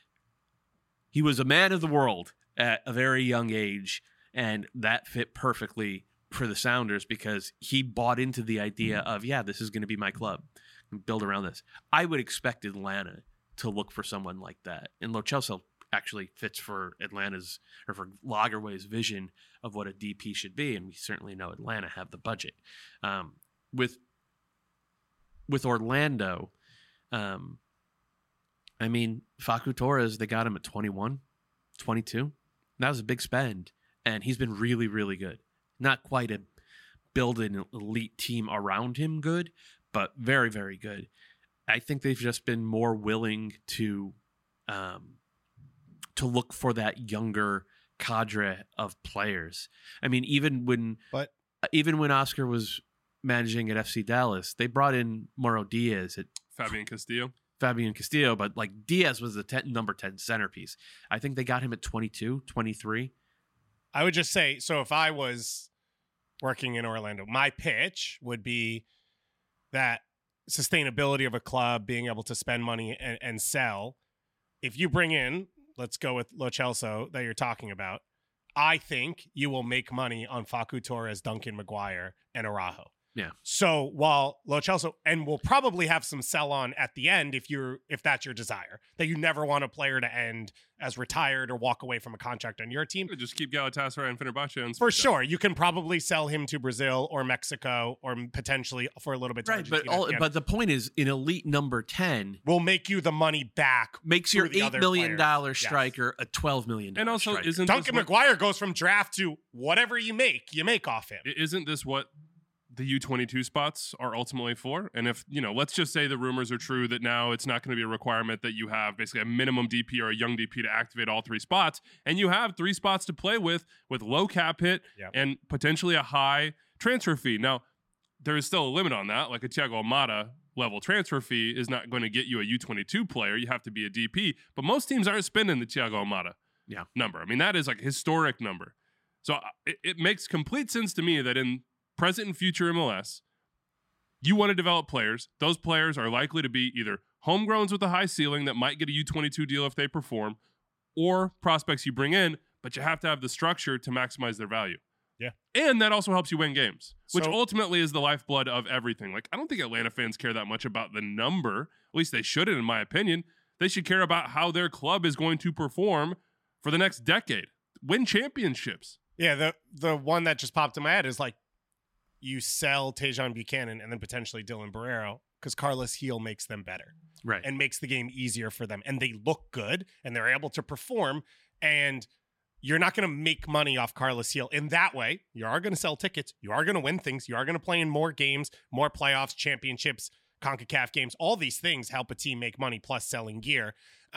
a man of the world at a very young age, and that fit perfectly for the Sounders because he bought into the idea of, this is going to be my club and build around this. I would expect Atlanta to look for someone like that. And Lo Celso actually fits for Atlanta's or for Lagerwey's vision of what a DP should be. And we certainly know Atlanta have the budget. With Orlando, Facu Torres, they got him at 21, 22. That was a big spend. And he's been really, really good. Not quite a build an elite team around him good, but very, very good. I think they've just been more willing to look for that younger cadre of players. I mean, even when Oscar was managing at FC Dallas, they brought in Mauro Diaz at Fabian Castillo, but like Diaz was the number 10 centerpiece. I think they got him at 22, 23. I would just say, so if I was working in Orlando, my pitch would be that sustainability of a club, being able to spend money and sell. If you bring in, let's go with Lo Celso that you're talking about, I think you will make money on Facu Torres, Duncan Maguire, and Araujo. Yeah. So while Lo Celso, and we'll probably have some sell on at the end if that's your desire, that you never want a player to end as retired or walk away from a contract on your team. Just keep Galatasaray and Fenerbahce on. For sure. You can probably sell him to Brazil or Mexico or potentially for a little bit to Argentina. But the point is, an elite number 10 will make you the money back. Makes your $8 million striker a $12 million and also striker. Isn't Duncan Maguire goes from draft to whatever you make off him. Isn't this what the U22 spots are ultimately for. And if, let's just say the rumors are true that now it's not going to be a requirement that you have basically a minimum DP or a young DP to activate all 3 spots, and you have 3 spots to play with low cap hit and potentially a high transfer fee. Now, there is still a limit on that. Like a Thiago Almada level transfer fee is not going to get you a U22 player. You have to be a DP. But most teams aren't spending the Thiago Almada number. I mean, that is like a historic number. So it makes complete sense to me that in present and future MLS, you want to develop players. Those players are likely to be either homegrowns with a high ceiling that might get a U22 deal if they perform, or prospects you bring in, but you have to have the structure to maximize their value. Yeah. And that also helps you win games, which So- ultimately is the lifeblood of everything. Like, I don't think Atlanta fans care that much about the number. At least they shouldn't, in my opinion. They should care about how their club is going to perform for the next decade. Win championships. Yeah, the one that just popped in my head is like you sell Tejan Buchanan and then potentially Dylan Barrero because Carlos Heel makes them better. Right. And makes the game easier for them. And they look good and they're able to perform. And you're not going to make money off Carlos Heel in that way. You are going to sell tickets. You are going to win things. You are going to play in more games, more playoffs, championships, CONCACAF games. All these things help a team make money plus selling gear.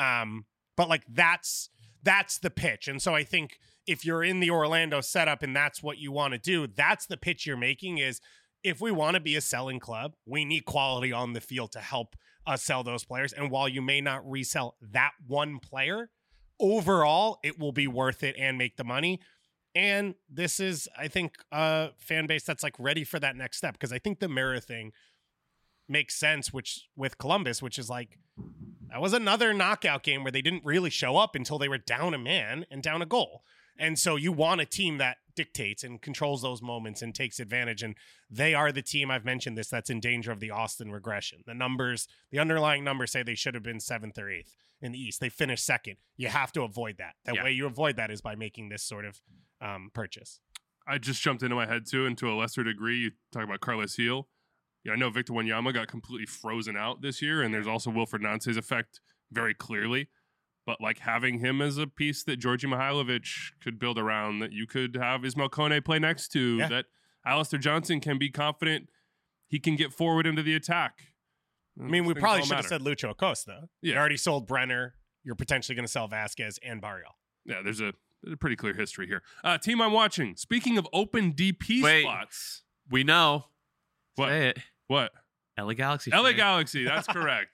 But like that's the pitch. And so I think if you're in the Orlando setup and that's what you want to do, that's the pitch you're making is if we want to be a selling club, we need quality on the field to help us sell those players. And while you may not resell that one player, overall, it will be worth it and make the money. And this is, I think, a fan base that's like ready for that next step. Because I think the Mirror thing makes sense, which with Columbus, which is like, that was another knockout game where they didn't really show up until they were down a man and down a goal. And so you want a team that dictates and controls those moments and takes advantage. And they are the team, I've mentioned this, that's in danger of the Austin regression. The underlying numbers say they should have been 7th or 8th in the East. They finished 2nd. You have to avoid that. The way you avoid that is by making this sort of purchase. I just jumped into my head too, and to a lesser degree, you talk about Carlos Heel. I know Victor Wanyama got completely frozen out this year, and there's also Wilfred Nance's effect very clearly. But like having him as a piece that Georgi Mihailovic could build around, that you could have Ismail Kone play next to, that Alistair Johnson can be confident he can get forward into the attack. I mean, we probably should have said Lucho Acosta. Yeah. You already sold Brenner. You're potentially going to sell Vasquez and Barrial. Yeah, there's a pretty clear history here. Team I'm watching. Speaking of open DP spots. We know. What? Say it. What? LA Galaxy. LA fan. Galaxy. That's correct.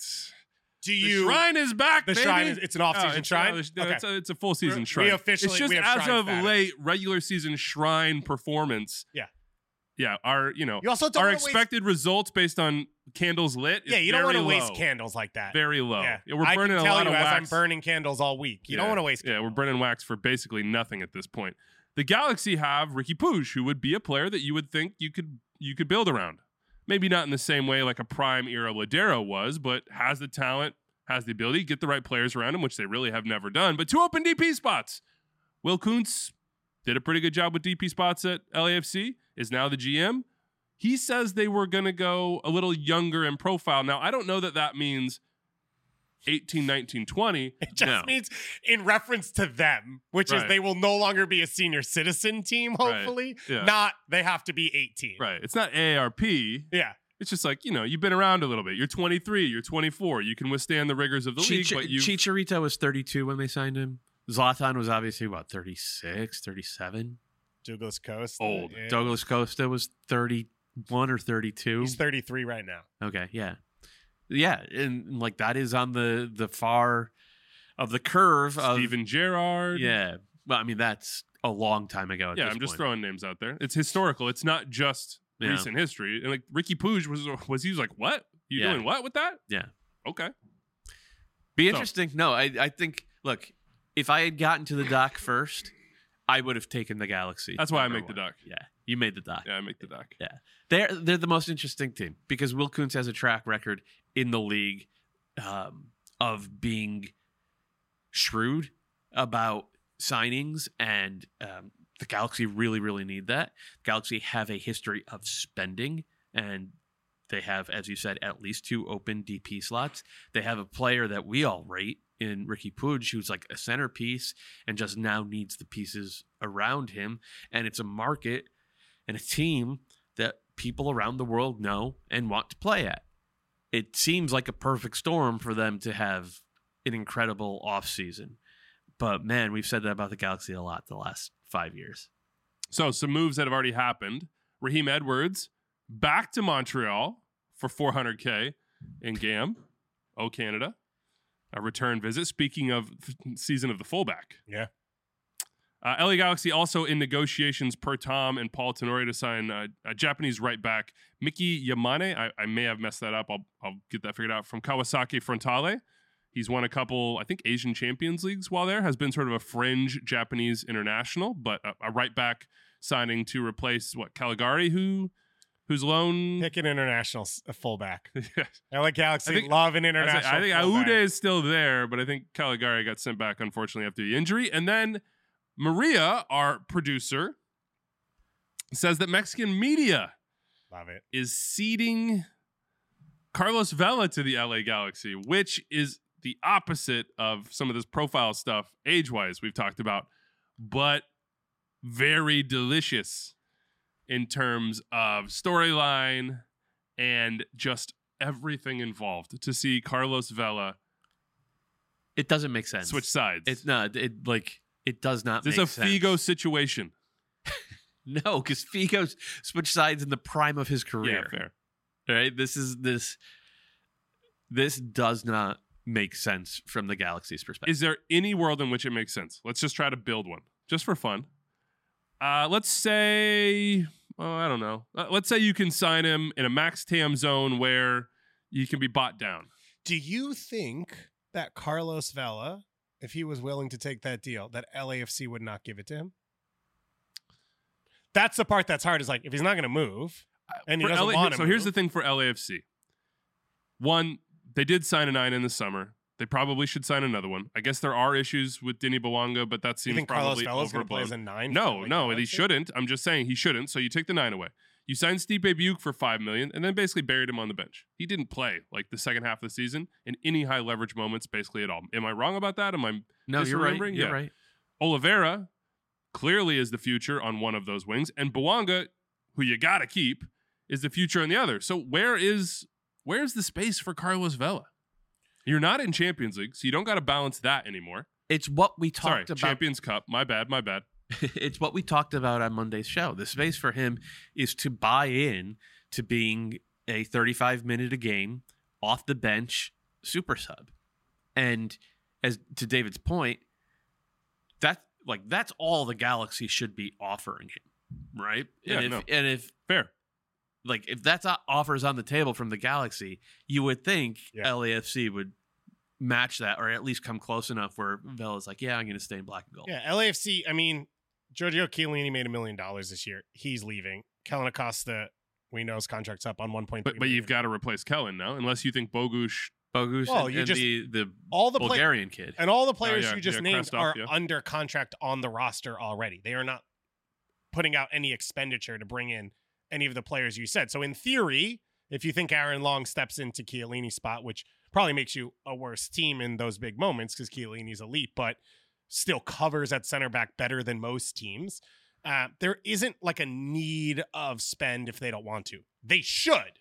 The shrine is back, The baby. shrine is, it's an off-season shrine? It's a full season shrine. We It's just have as shrine of status. late, regular season shrine performance. Yeah. Our You also don't our wanna waste- expected results based on candles lit. Is you don't want to very waste low. candles like that. Very low. Yeah. We're I burning can a tell lot you of as wax. I'm burning candles all week. You don't want to waste Yeah, candles. we're burning wax for basically nothing at this point. The Galaxy have Ricky Puig, who would be a player that you would think you could build around. Maybe not in the same way like a prime era Ladero was, but has the talent, has the ability, get the right players around him, which they really have never done. But 2 open DP spots. Will Kuntz did a pretty good job with DP spots at LAFC, is now the GM. He says they were going to go a little younger in profile. Now, I don't know that means 18, 19, 20. It just means in reference to them, which is they will no longer be a senior citizen team, hopefully. Yeah. Not they have to be 18. Right. It's not AARP. Yeah. It's just like, you've been around a little bit. You're 23, you're 24. You can withstand the rigors of the league, but you... Chicharito was 32 when they signed him. Zlatan was obviously, 36, 37? Douglas Costa. Old. Yeah. Douglas Costa was 31 or 32. He's 33 right now. Okay, yeah. Yeah, and like that is on the far of the curve of Steven Gerrard. Yeah. Well, I mean, that's a long time ago. Yeah, I'm just throwing names out there. It's historical. It's not just recent history. And like Ricky Puig was he was like, what? You doing what with that? Yeah. Okay. Be interesting. No, I think, look, if I had gotten to the doc first, I would have taken the Galaxy. That's why I make the doc. Yeah, you made the doc. Yeah, I make the doc. Yeah. They're the most interesting team because Will Kuntz has a track record in the league of being shrewd about signings, and the Galaxy really, really need that. Galaxy have a history of spending, and they have, as you said, at least 2 open DP slots. They have a player that we all rate in Ricky Puig, who's like a centerpiece and just now needs the pieces around him. And it's a market and a team that people around the world know and want to play at. It seems like a perfect storm for them to have an incredible offseason. But man, we've said that about the Galaxy a lot the last 5 years. So some moves that have already happened. Raheem Edwards back to Montreal for $400K in GAM. Canada. A return visit. Speaking of season of the fullback. Yeah. LA Galaxy also in negotiations per Tom and Paul Tenori to sign a Japanese right back, Miki Yamane. I may have messed that up. I'll get that figured out. From Kawasaki Frontale. He's won a couple, I think, Asian Champions Leagues while there. Has been sort of a fringe Japanese international, but a right back signing to replace, Caligari, whose loan... Pick an international fullback. Yes. LA Galaxy love an international I think fullback. Aude is still there, but I think Caligari got sent back, unfortunately, after the injury. And then Maria, our producer, says that Mexican media Love it. is ceding Carlos Vela to the LA Galaxy, which is the opposite of some of this profile stuff, age-wise, we've talked about, but very delicious in terms of storyline and just everything involved. To see Carlos Vela It doesn't make sense. switch sides. It does not This make is a sense. Figo situation. No, because Figo switched sides in the prime of his Yeah, career. fair. Right? This does not make sense from the Galaxy's perspective. Is there any world in which it makes sense? Let's just try to build one, just for fun. Let's say, I don't know. Let's say you can sign him in a max TAM zone where you can be bought down. Do you think that Carlos Vela, if he was willing to take that deal, that LAFC would not give it to him? That's the part that's hard. Is like, if he's not going to move and he For doesn't want to So move. here's the thing for LAFC. One, they did sign a 9 in the summer. They probably should sign another one. I guess there are issues with Denny Bawanga, but that You seems think Carlos probably Vela's going to play as overblown. a 9? No, for no, LA he Galaxy? shouldn't. I'm just saying he shouldn't. So you take the 9 away. You signed Stipe Buke for $5 million and then basically buried him on the bench. He didn't play like the second half of the season in any high leverage moments, basically at all. Am I wrong about that? Am I No, you're right. misremembering? You're Yeah. right. Oliveira clearly is the future on one of those wings, and Bawanga, who you got to keep, is the future on the other. So where's the space for Carlos Vela? You're not in Champions League, so you don't got to balance that anymore. It's what we Sorry, talked about. Champions Cup. My bad. It's what we talked about on Monday's show. The space for him is to buy in to being a 35-minute a game off the bench super sub. And as to David's point, that's all the Galaxy should be offering him, right? Yeah, and if Fair. if that's offers on the table from the Galaxy, you would think Yeah. LAFC would match that or at least come close enough where Vela's like, yeah, I'm going to stay in black and gold. Yeah, LAFC, I mean, Giorgio Chiellini made $1 million this year. He's leaving. Kellen Acosta, we know his contract's up on 1.3 But you've got to replace Kellen now, unless you think Bogusz. Bogus Well, and, you and just- the all the Bulgarian kid. And all the players yeah, you just yeah, named Krastov, are yeah. under contract on the roster already. They are not putting out any expenditure to bring in any of the players you said. So in theory, if you think Aaron Long steps into Chiellini's spot, which probably makes you a worse team in those big moments because Chiellini's elite, but still covers at center back better than most teams, there isn't like a need of spend if they don't want to. They should.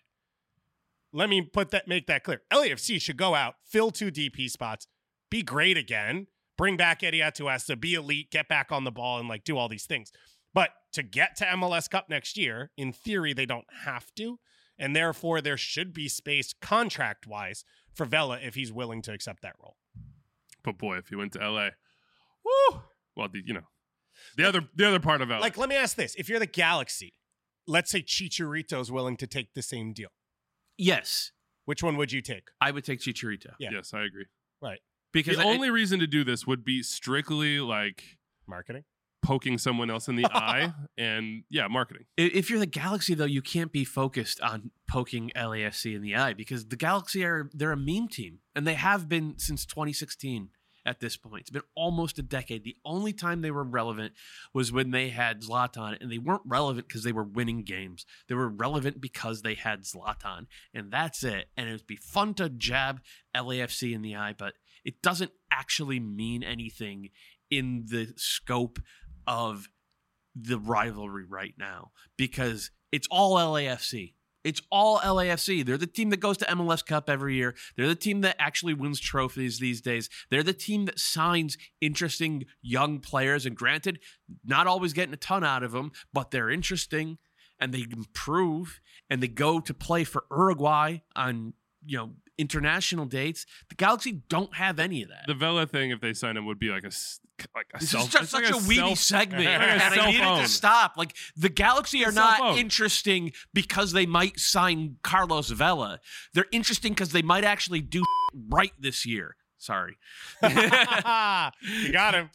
Let me make that clear. LAFC should go out, fill 2 DP spots, be great again, bring back Eddie Atuesta, be elite, get back on the ball, and do all these things. But to get to MLS Cup next year, in theory, they don't have to. And therefore, there should be space contract-wise for Vela if he's willing to accept that role. But boy, if he went to LA, woo! Well, the other part of LA. Let me ask this. If you're the Galaxy, let's say Chicharito is willing to take the same deal. Yes, Which one would you take? I would take Chicharito. Yeah. Yes, I agree. Right. Because The only reason to do this would be strictly Marketing? poking someone else in the eye and marketing. if you're the Galaxy, though, you can't be focused on poking LAFC in the eye because the Galaxy they're a meme team, and they have been since 2016 at this point. It's been almost a decade. The only time they were relevant was when they had Zlatan, and they weren't relevant because they were winning games. They were relevant because they had Zlatan, and that's it. And it would be fun to jab LAFC in the eye, but it doesn't actually mean anything in the scope of the rivalry right now because it's all LAFC. It's all LAFC. They're the team that goes to MLS Cup every year. They're the team that actually wins trophies these days. They're the team that signs interesting young players. And granted, not always getting a ton out of them, but they're interesting and they improve and they go to play for Uruguay on, international dates. The Galaxy don't have any of that. The Vela thing, if they sign him, would be like a This self. is just it's such like a weedy segment, like a and I cell needed phone. to stop. Like, the Galaxy are cell not phone. interesting because they might sign Carlos Vela. They're interesting because they might actually do right this year. Sorry. You got him.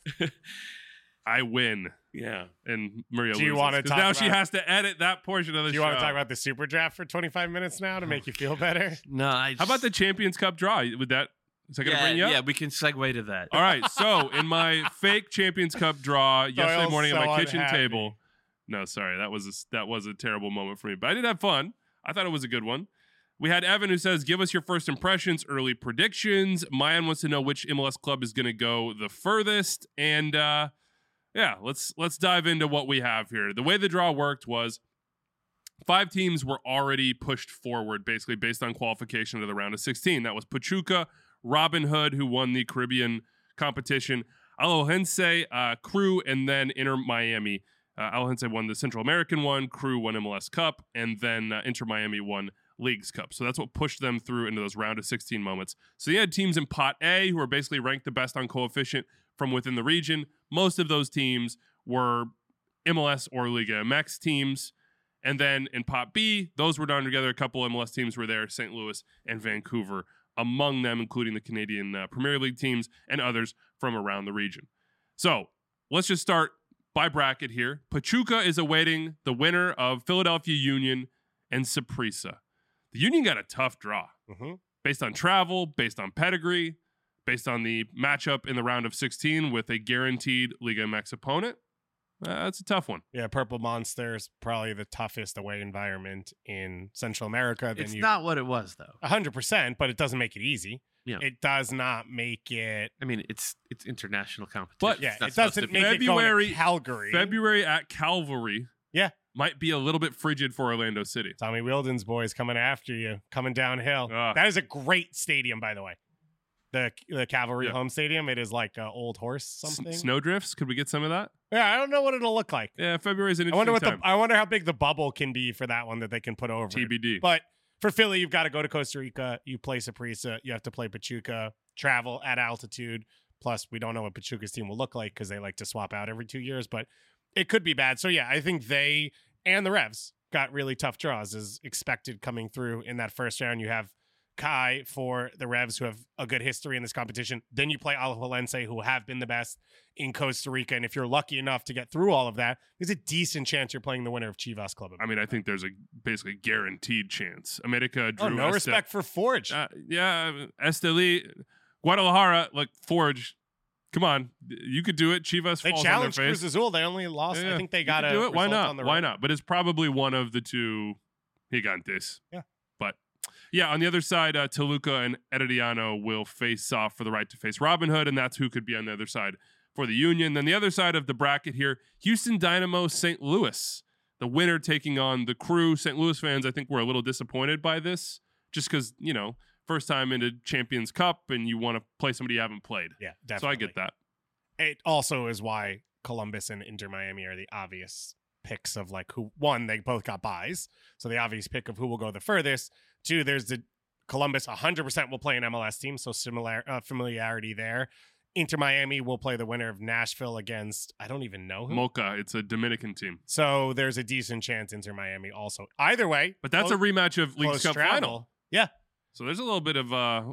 I win. Yeah. And Maria Do you loses. wanna 'Cause talk now she about- has to edit that portion of the Do show. you want to talk about the super draft for 25 minutes now to make you feel better? No, How about the Champions Cup draw? Would that is that going to bring you up? Yeah, we can segue to that. All right. So in my fake Champions Cup draw yesterday Doyle's morning at so my kitchen unhappy. table. No, sorry, that was a terrible moment for me, but I did have fun. I thought it was a good one. We had Evan who says, "Give us your first impressions, early predictions." Mayan wants to know which MLS club is going to go the furthest, and yeah, let's dive into what we have here. The way the draw worked was 5 teams were already pushed forward, basically based on qualification to the round of 16. That was Pachuca, Robin Hood, who won the Caribbean competition, Alajuelense, Crew, and then Inter Miami. Alajuelense won the Central American one, Crew won MLS Cup, and then Inter Miami won Leagues Cup. So that's what pushed them through into those round of 16 moments. So you had teams in Pot A who were basically ranked the best on coefficient from within the region. Most of those teams were MLS or Liga MX teams. And then in Pot B, those were done together. A couple MLS teams were there, St. Louis and Vancouver among them, including the Canadian Premier League teams and others from around the region. So let's just start by bracket here. Pachuca is awaiting the winner of Philadelphia Union and Saprissa. The Union got a tough draw based on travel, based on pedigree, based on the matchup in the round of 16 with a guaranteed Liga MX opponent. That's a tough one. Yeah, Purple Monster is probably the toughest away environment in Central America. It's not what it was, though. 100%, but it doesn't make it easy. Yeah. It does not make it. I mean, it's international competition. But Yeah, It's not it supposed doesn't to be- make it February- going to Calgary. February at Calvary Yeah. might be a little bit frigid for Orlando City. Tommy Wilden's boys coming after you, coming downhill. Ah. That is a great stadium, by the way. The Cavalry Yeah. home stadium. It is like an old horse something. Snowdrifts, could we get some of that? Yeah, I don't know what it'll look like. Yeah, February's an I wonder interesting what time. I wonder how big the bubble can be for that one that they can put over. TBD. But for Philly, you've got to go to Costa Rica. You play Saprissa. You have to play Pachuca. Travel at altitude. Plus, we don't know what Pachuca's team will look like because they like to swap out every 2 years. But it could be bad. So yeah, I think they and the Revs got really tough draws as expected coming through in that first round. You have Kai for the Revs, who have a good history in this competition. Then you play Alajuelense, who have been the best in Costa Rica. And if you're lucky enough to get through all of that, there's a decent chance you're playing the winner of Chivas Club. I mean, I think there's a basically guaranteed chance. America drew Oh, no respect for Forge. yeah, Esteli, Guadalajara, like Forge. Come on, you could do it. Chivas They falls on their challenged face. Cruz Azul. They only lost. Yeah, I think they you got could a do it. Why result not? on the Why road. not? But it's probably one of the two gigantes. Yeah. But yeah, on the other side, Toluca and Herediano will face off for the right to face Robin Hood, and that's who could be on the other side for the Union. Then the other side of the bracket here, Houston Dynamo, St. Louis. The winner taking on the Crew. St. Louis fans, I think, were a little disappointed by this, just because, first time into Champions Cup, and you want to play somebody you haven't played. Yeah, So I definitely. get that. It also is why Columbus and Inter Miami are the obvious picks of like who. One, they both got buys, so the obvious pick of who will go the furthest. Two, there's the Columbus 100% will play an MLS team, so familiarity there. Inter Miami will play the winner of Nashville against I don't even know who. Mocha, it's a Dominican team. So there's a decent chance Inter Miami also. Either way, But that's a rematch of League close Cup travel. final. Yeah, So there's a little bit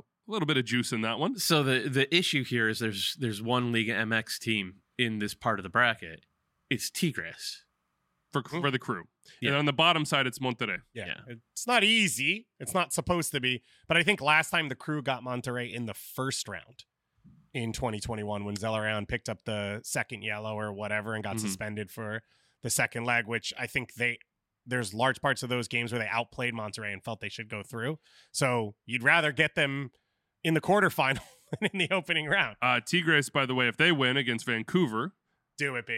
of juice in that one. So the issue here is there's one Liga MX team in this part of the bracket. It's Tigres. For the Crew. Yeah. And on the bottom side, it's Monterrey. yeah. Yeah. It's not easy. It's not supposed to be. But I think last time the Crew got Monterrey in the first round in 2021 when Zelarayan picked up the second yellow or whatever and got Mhm. suspended for the second leg, which I think there's large parts of those games where they outplayed Monterrey and felt they should go through. So you'd rather get them in the quarterfinal than in the opening round. Tigres, by the way, if they win against Vancouver, Do it, baby.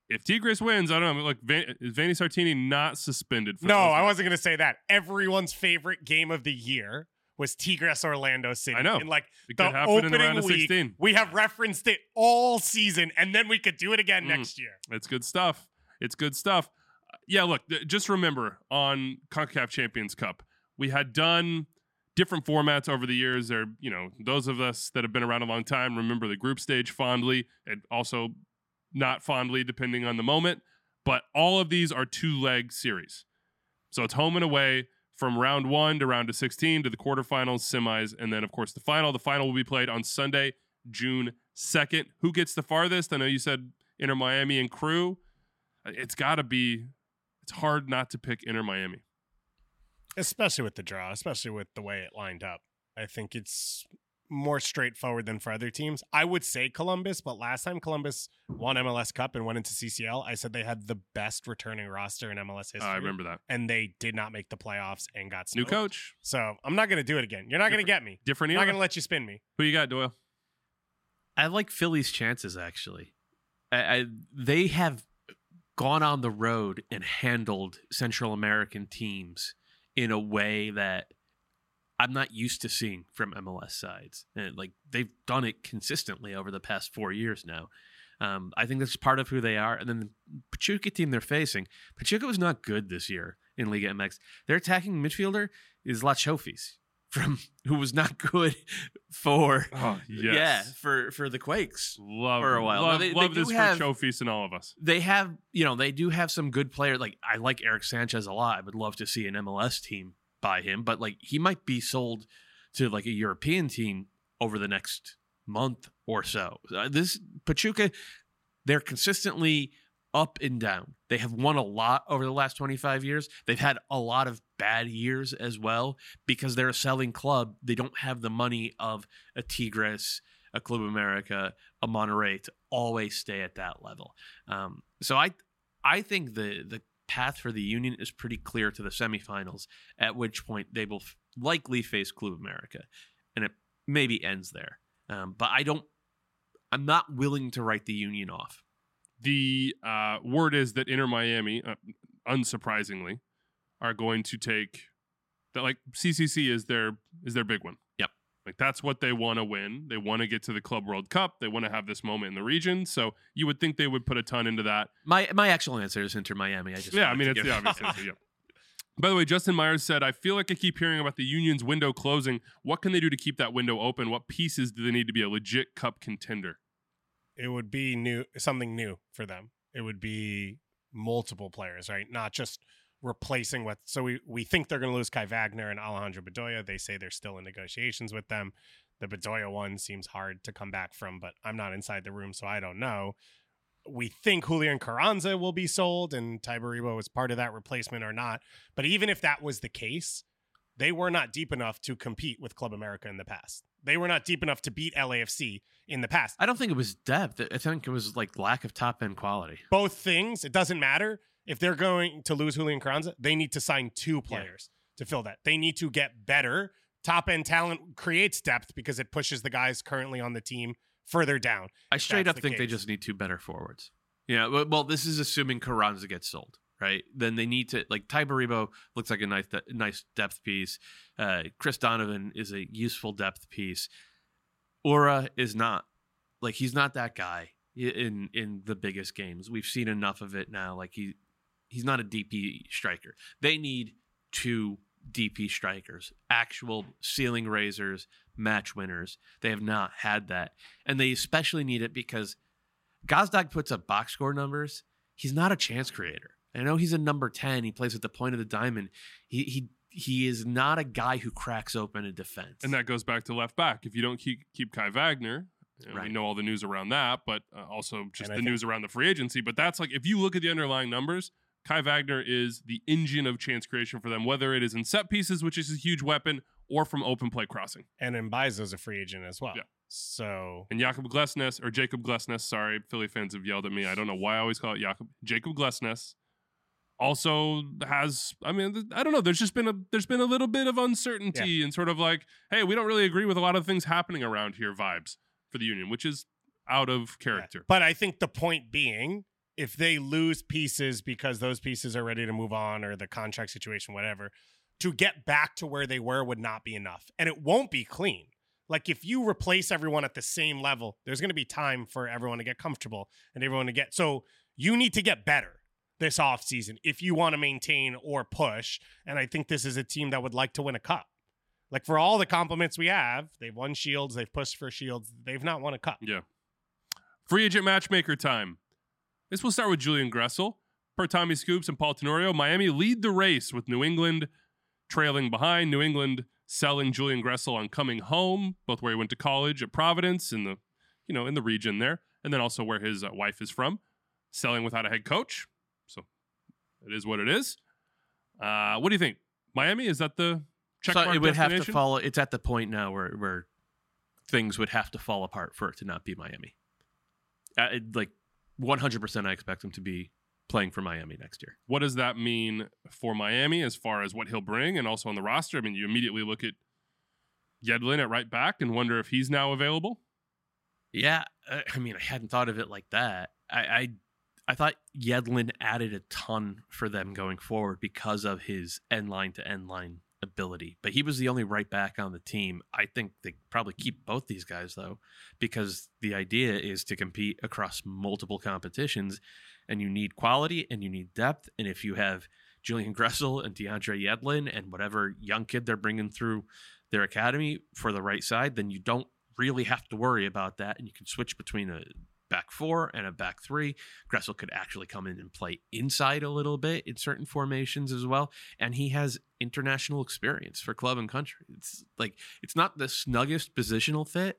if Tigres wins, I don't know. Like, is Vanni Sartini not suspended? For No, those I guys? wasn't going to say that. Everyone's favorite game of the year was Tigres Orlando City. I know. In like It the could happen in the round opening of week, 16. we have referenced it all season, and then we could do it again next year. It's good stuff. It's good stuff. Yeah, look, just remember on CONCACAF Champions Cup, we had done different formats over the years. There, those of us that have been around a long time remember the group stage fondly, and also not fondly, depending on the moment. But all of these are 2-leg series. So it's home and away from round 1 to round of 16 to the quarterfinals, semis, and then, of course, the final. The final will be played on Sunday, June 2nd. Who gets the farthest? I know you said Inter Miami and Crew. It's got to be – it's hard not to pick Inter Miami. Especially with the draw, especially with the way it lined up. I think it's more straightforward than for other teams. I would say Columbus, but last time Columbus won MLS Cup and went into CCL, I said they had the best returning roster in MLS history. I remember that. And they did not make the playoffs and got New smoked. coach. So I'm not going to do it again. You're not going to get me. Different I'm not era. going to let you spin me. Who you got, Doyle? I like Philly's chances, actually. They have gone on the road and handled Central American teams in a way that I'm not used to seeing from MLS sides. And they've done it consistently over the past 4 years now. I think that's part of who they are. And then the Pachuca team they're facing, Pachuca was not good this year in Liga MX. Their attacking midfielder is La Chofis, who was not good for for the Quakes for a while. Love this for Chofis and all of us. They have, they do have some good players. Like, I like Eric Sanchez a lot. I would love to see an MLS team buy him, but he might be sold to a European team over the next month or so. This Pachuca, they're consistently up and down. They have won a lot over the last 25 years. They've had a lot of bad years as well because they're a selling club. They don't have the money of a Tigres, a Club America, a Monterrey to always stay at that level. So I think the path for the Union is pretty clear to the semifinals, at which point they will likely face Club America, and it maybe ends there. But I'm not willing to write the Union off. The word is that Inter Miami, unsurprisingly, are going to take that. CCC is their big one. Yep. That's what they want to win. They want to get to the Club World Cup. They want to have this moment in the region. So you would think they would put a ton into that. My actual answer is Inter Miami. It's the obvious answer. Yeah. By the way, Justin Myers said, I feel like I keep hearing about the Union's window closing. What can they do to keep that window open? What pieces do they need to be a legit cup contender? It would be something new for them. It would be multiple players, right? Not just replacing what. So we think they're going to lose Kai Wagner and Alejandro Bedoya. They say they're still in negotiations with them. The Bedoya one seems hard to come back from, but I'm not inside the room, so I don't know. We think Julian Carranza will be sold, and Tyberibo is part of that replacement or not. But even if that was the case, they were not deep enough to compete with Club America in the past. They were not deep enough to beat LAFC in the past. I don't think it was depth. I think it was lack of top-end quality. Both things. It doesn't matter. If they're going to lose Julian Carranza, they need to sign 2 players to fill that. They need to get better. Top-end talent creates depth because it pushes the guys currently on the team further down. I straight up think they just need 2 better forwards. Yeah, well, this is assuming Carranza gets sold, right? Then they need to, Tyberibo looks like a nice depth piece. Chris Donovan is a useful depth piece. Ura is not. He's not that guy in the biggest games. We've seen enough of it now. He's not a DP striker. They need 2 DP strikers, actual ceiling raisers, match winners. They have not had that. And they especially need it because Gazdag puts up box score numbers. He's not a chance creator. I know he's a number 10. He plays at the point of the diamond. He is not a guy who cracks open a defense. And that goes back to left back. If you don't keep Kai Wagner, right. We know all the news around that, but also just the news around the free agency. But that's if you look at the underlying numbers, Kai Wagner is the engine of chance creation for them, whether it is in set pieces, which is a huge weapon, or from open play crossing. And Mbaizo's a free agent as well. Yeah. So and Jacob Glesnes, sorry, Philly fans have yelled at me. I don't know why I always call it Jacob Glesnes. Also has, I don't know. There's been a little bit of uncertainty and sort of hey, we don't really agree with a lot of things happening around here vibes for the Union, which is out of character. Yeah. But I think the point being if they lose pieces because those pieces are ready to move on or the contract situation, whatever, to get back to where they were would not be enough. And it won't be clean. Like if you replace everyone at the same level, there's going to be time for everyone to get comfortable and everyone to get. So you need to get better this offseason if you want to maintain or push. And I think this is a team that would like to win a cup. Like for all the compliments we have, they've won Shields, they've pushed for Shields, they've not won a cup. Yeah. Free agent matchmaker time. This will start with Julian Gressel. Per Tommy Scoops and Paul Tenorio, Miami lead the race with New England trailing behind. New England selling Julian Gressel on coming home, both where he went to college at Providence in the, in the region there, and then also where his wife is from. Selling without a head coach. So it is what it is. What do you think? Miami, is that the check mark it would have destination? to follow. It's at the point now where things would have to fall apart for it to not be Miami. 100% I expect him to be playing for Miami next year. What does that mean for Miami as far as what he'll bring and also on the roster? I mean, you immediately look at Yedlin at right back and wonder if he's now available. Yeah, I hadn't thought of it like that. I thought Yedlin added a ton for them going forward because of his end line to end line ability, but he was the only right back on the team. I think they probably keep both these guys though, because the idea is to compete across multiple competitions, and you need quality and you need depth. And if you have Julian Gressel and DeAndre Yedlin and whatever young kid they're bringing through their academy for the right side, then you don't really have to worry about that, and you can switch between a back four and a back three. Gressel could actually come in and play inside a little bit in certain formations as well. And he has international experience for club and country. It's not the snuggest positional fit,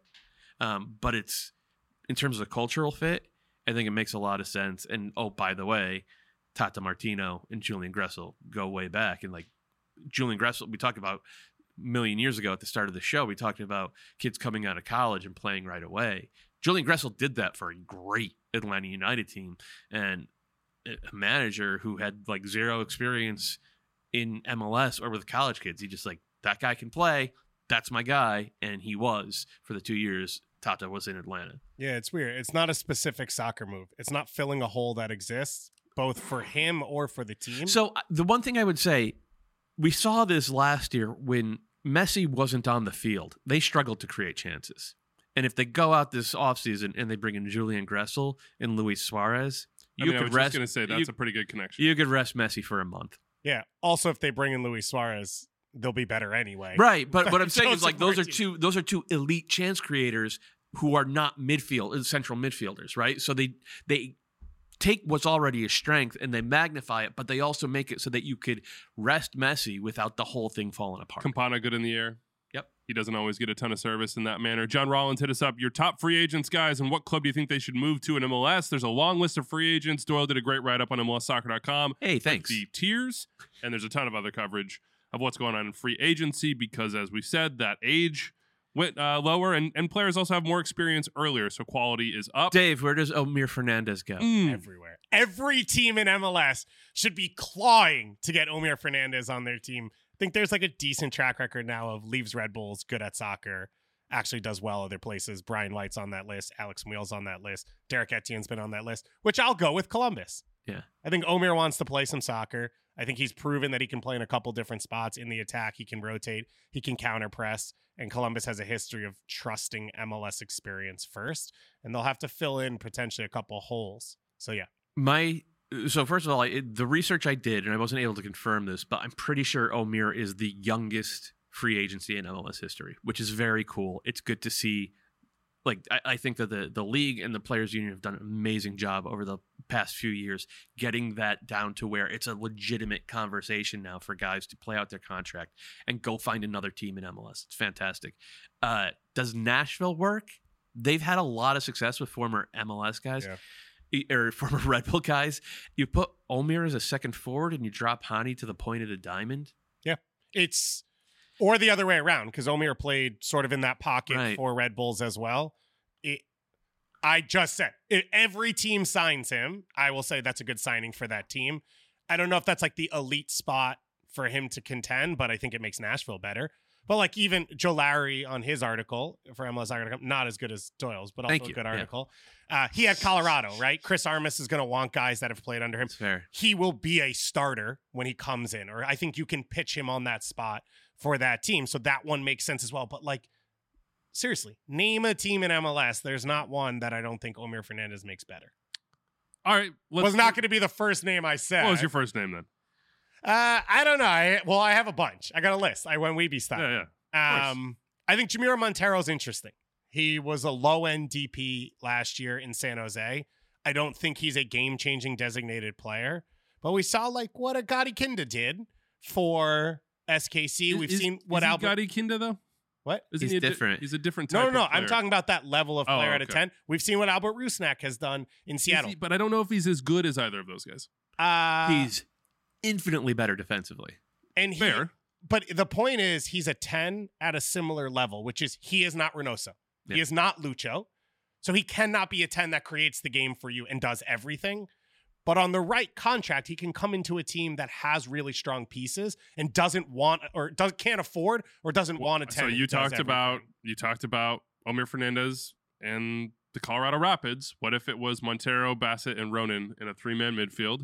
but it's in terms of cultural fit, I think it makes a lot of sense. And by the way, Tata Martino and Julian Gressel go way back. And Julian Gressel, we talked about a million years ago at the start of the show, we talked about kids coming out of college and playing right away. Julian Gressel did that for a great Atlanta United team, and a manager who had zero experience in MLS or with college kids. He just that guy can play. That's my guy. And he was for the 2 years Tata was in Atlanta. Yeah, it's weird. It's not a specific soccer move. It's not filling a hole that exists both for him or for the team. So the one thing I would say, we saw this last year when Messi wasn't on the field. They struggled to create chances. And if they go out this offseason and they bring in Julian Gressel and Luis Suarez, I was just going to say that's a pretty good connection. You could rest Messi for a month. Yeah. Also, if they bring in Luis Suarez, they'll be better anyway. Right. But what I'm saying is those are two elite chance creators who are not central midfielders, right? So they take what's already a strength and they magnify it, but they also make it so that you could rest Messi without the whole thing falling apart. Campana good in the air. Yep. He doesn't always get a ton of service in that manner. John Rollins, hit us up. Your top free agents, guys, and what club do you think they should move to in MLS? There's a long list of free agents. Doyle did a great write-up on MLSsoccer.com. Hey, thanks. The tiers, and there's a ton of other coverage of what's going on in free agency because, as we said, that age went lower, and players also have more experience earlier, so quality is up. Dave, where does Omir Fernandez go? Everywhere. Every team in MLS should be clawing to get Omir Fernandez on their team. I think there's a decent track record now of leaves Red Bulls, good at soccer, actually does well other places. Brian White's on that list. Alex Muel's on that list. Derek Etienne's been on that list, which I'll go with Columbus. Yeah. I think Omir wants to play some soccer. I think he's proven that he can play in a couple different spots in the attack. He can rotate. He can counter press. And Columbus has a history of trusting MLS experience first. And they'll have to fill in potentially a couple holes. So, yeah. So first of all, the research I did, and I wasn't able to confirm this, but I'm pretty sure Omir is the youngest free agency in MLS history, which is very cool. It's good to see. I think that the league and the players union have done an amazing job over the past few years getting that down to where it's a legitimate conversation now for guys to play out their contract and go find another team in MLS. It's fantastic. Does Nashville work? They've had a lot of success with former MLS guys. Yeah. Or former Red Bull guys. You put Omir as a second forward and you drop Hani to the point of the diamond. Yeah. Or the other way around, because Omir played sort of in that pocket for Red Bulls as well. I just said, if every team signs him, I will say that's a good signing for that team. I don't know if that's the elite spot for him to contend, but I think it makes Nashville better. But like even Joe Lowry on his article for MLS.com, not as good as Doyle's, but also Thank a you. good Yeah. article. He had Colorado, right? Chris Armas is going to want guys that have played under him. It's fair. He will be a starter when he comes in, or I think you can pitch him on that spot for that team. So that one makes sense as well. But like, seriously, name a team in MLS. There's not one that I don't think Omir Fernandez makes better. All right. Was not going to be the first name I said. What was your first name then? I don't know. I have a bunch. I got a list. I went Weeby style. Yeah, yeah. I think Jamiro Montero's interesting. He was a low-end DP last year in San Jose. I don't think he's a game-changing designated player, but we saw like what a Gotti Kinda did for SKC. We've seen what Albert Albert. Gotti Kinda though. What? Isn't He's he different. He's a different type. No. Of player. I'm talking about that level of player out of okay. 10. We've seen what Albert Rusnak has done in Seattle. But I don't know if he's as good as either of those guys. He's infinitely better defensively. and Fair. But the point is, he's a 10 at a similar level, which is he is not Reynoso. Yeah. He is not Lucho. So he cannot be a 10 that creates the game for you and does everything. But on the right contract, he can come into a team that has really strong pieces and doesn't want or can't afford or doesn't want a 10. So you that does talked about Omir Fernandez and the Colorado Rapids. What if it was Montero, Bassett, and Ronan in a 3-man midfield?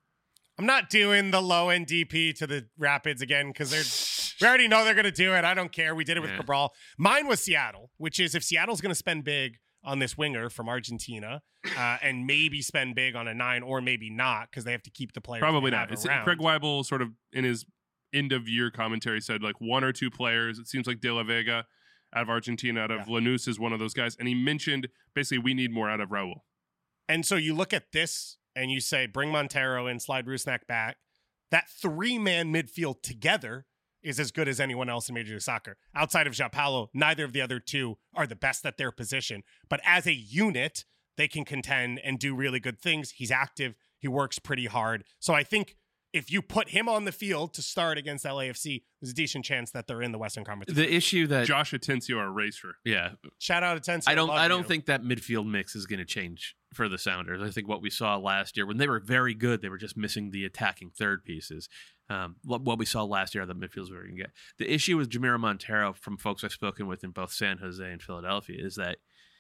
I'm not doing the low end DP to the Rapids again because we already know they're going to do it. I don't care. We did it with Cabral. Mine was Seattle, which is if Seattle's going to spend big on this winger from Argentina and maybe spend big on a 9 or maybe not because they have to keep the players. Probably they not. have around. Craig Weibel sort of in his end of year commentary said like 1 or 2 players. It seems like De La Vega out of Argentina, out of Lanús is one of those guys. And he mentioned basically we need more out of Raul. And so you look at this and you say, bring Montero in, slide Rusnak back. That 3-man midfield together is as good as anyone else in Major League Soccer. Outside of João Paulo, neither of the other two are the best at their position. But as a unit, they can contend and do really good things. He's active. He works pretty hard. So I think if you put him on the field to start against LAFC, there's a decent chance that they're in the Western Conference. The issue that Josh Atencio, our racer. yeah, Shout out to Tensi. I don't think that midfield mix is going to change for the Sounders. I think what we saw last year when they were very good, they were just missing the attacking third pieces. What we saw last year, the midfield is where you can get. The issue with Jamiro Montero from folks I've spoken with in both San Jose and Philadelphia is that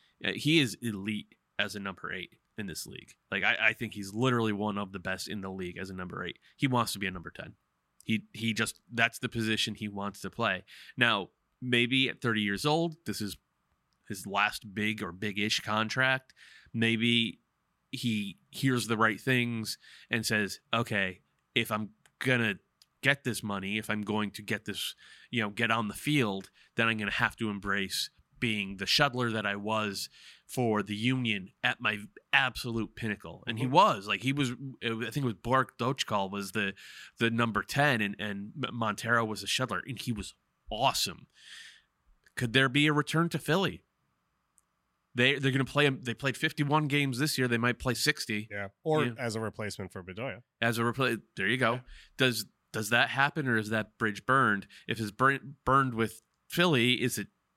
he is elite as a number 8 in this league. Like I think he's literally one of the best in the league as a number 8. He wants to be a number 10. He just that's the position he wants to play. Now, maybe at 30 years old, this is his last big or big-ish contract. Maybe he hears the right things and says, okay, if I'm gonna get this money, if I'm going to get this, get on the field, then I'm gonna have to embrace being the shuttler that I was for the Union at my absolute pinnacle. And he was I think it was Bork Dochkal was the number 10 and Montero was a shuttler and he was awesome. Could there be a return to Philly? They're going to play him. They played 51 games this year. They might play 60. Yeah. Or as a replacement for Bedoya. There you go. Yeah. Does that happen or is that bridge burned? If it's burned with Philly, is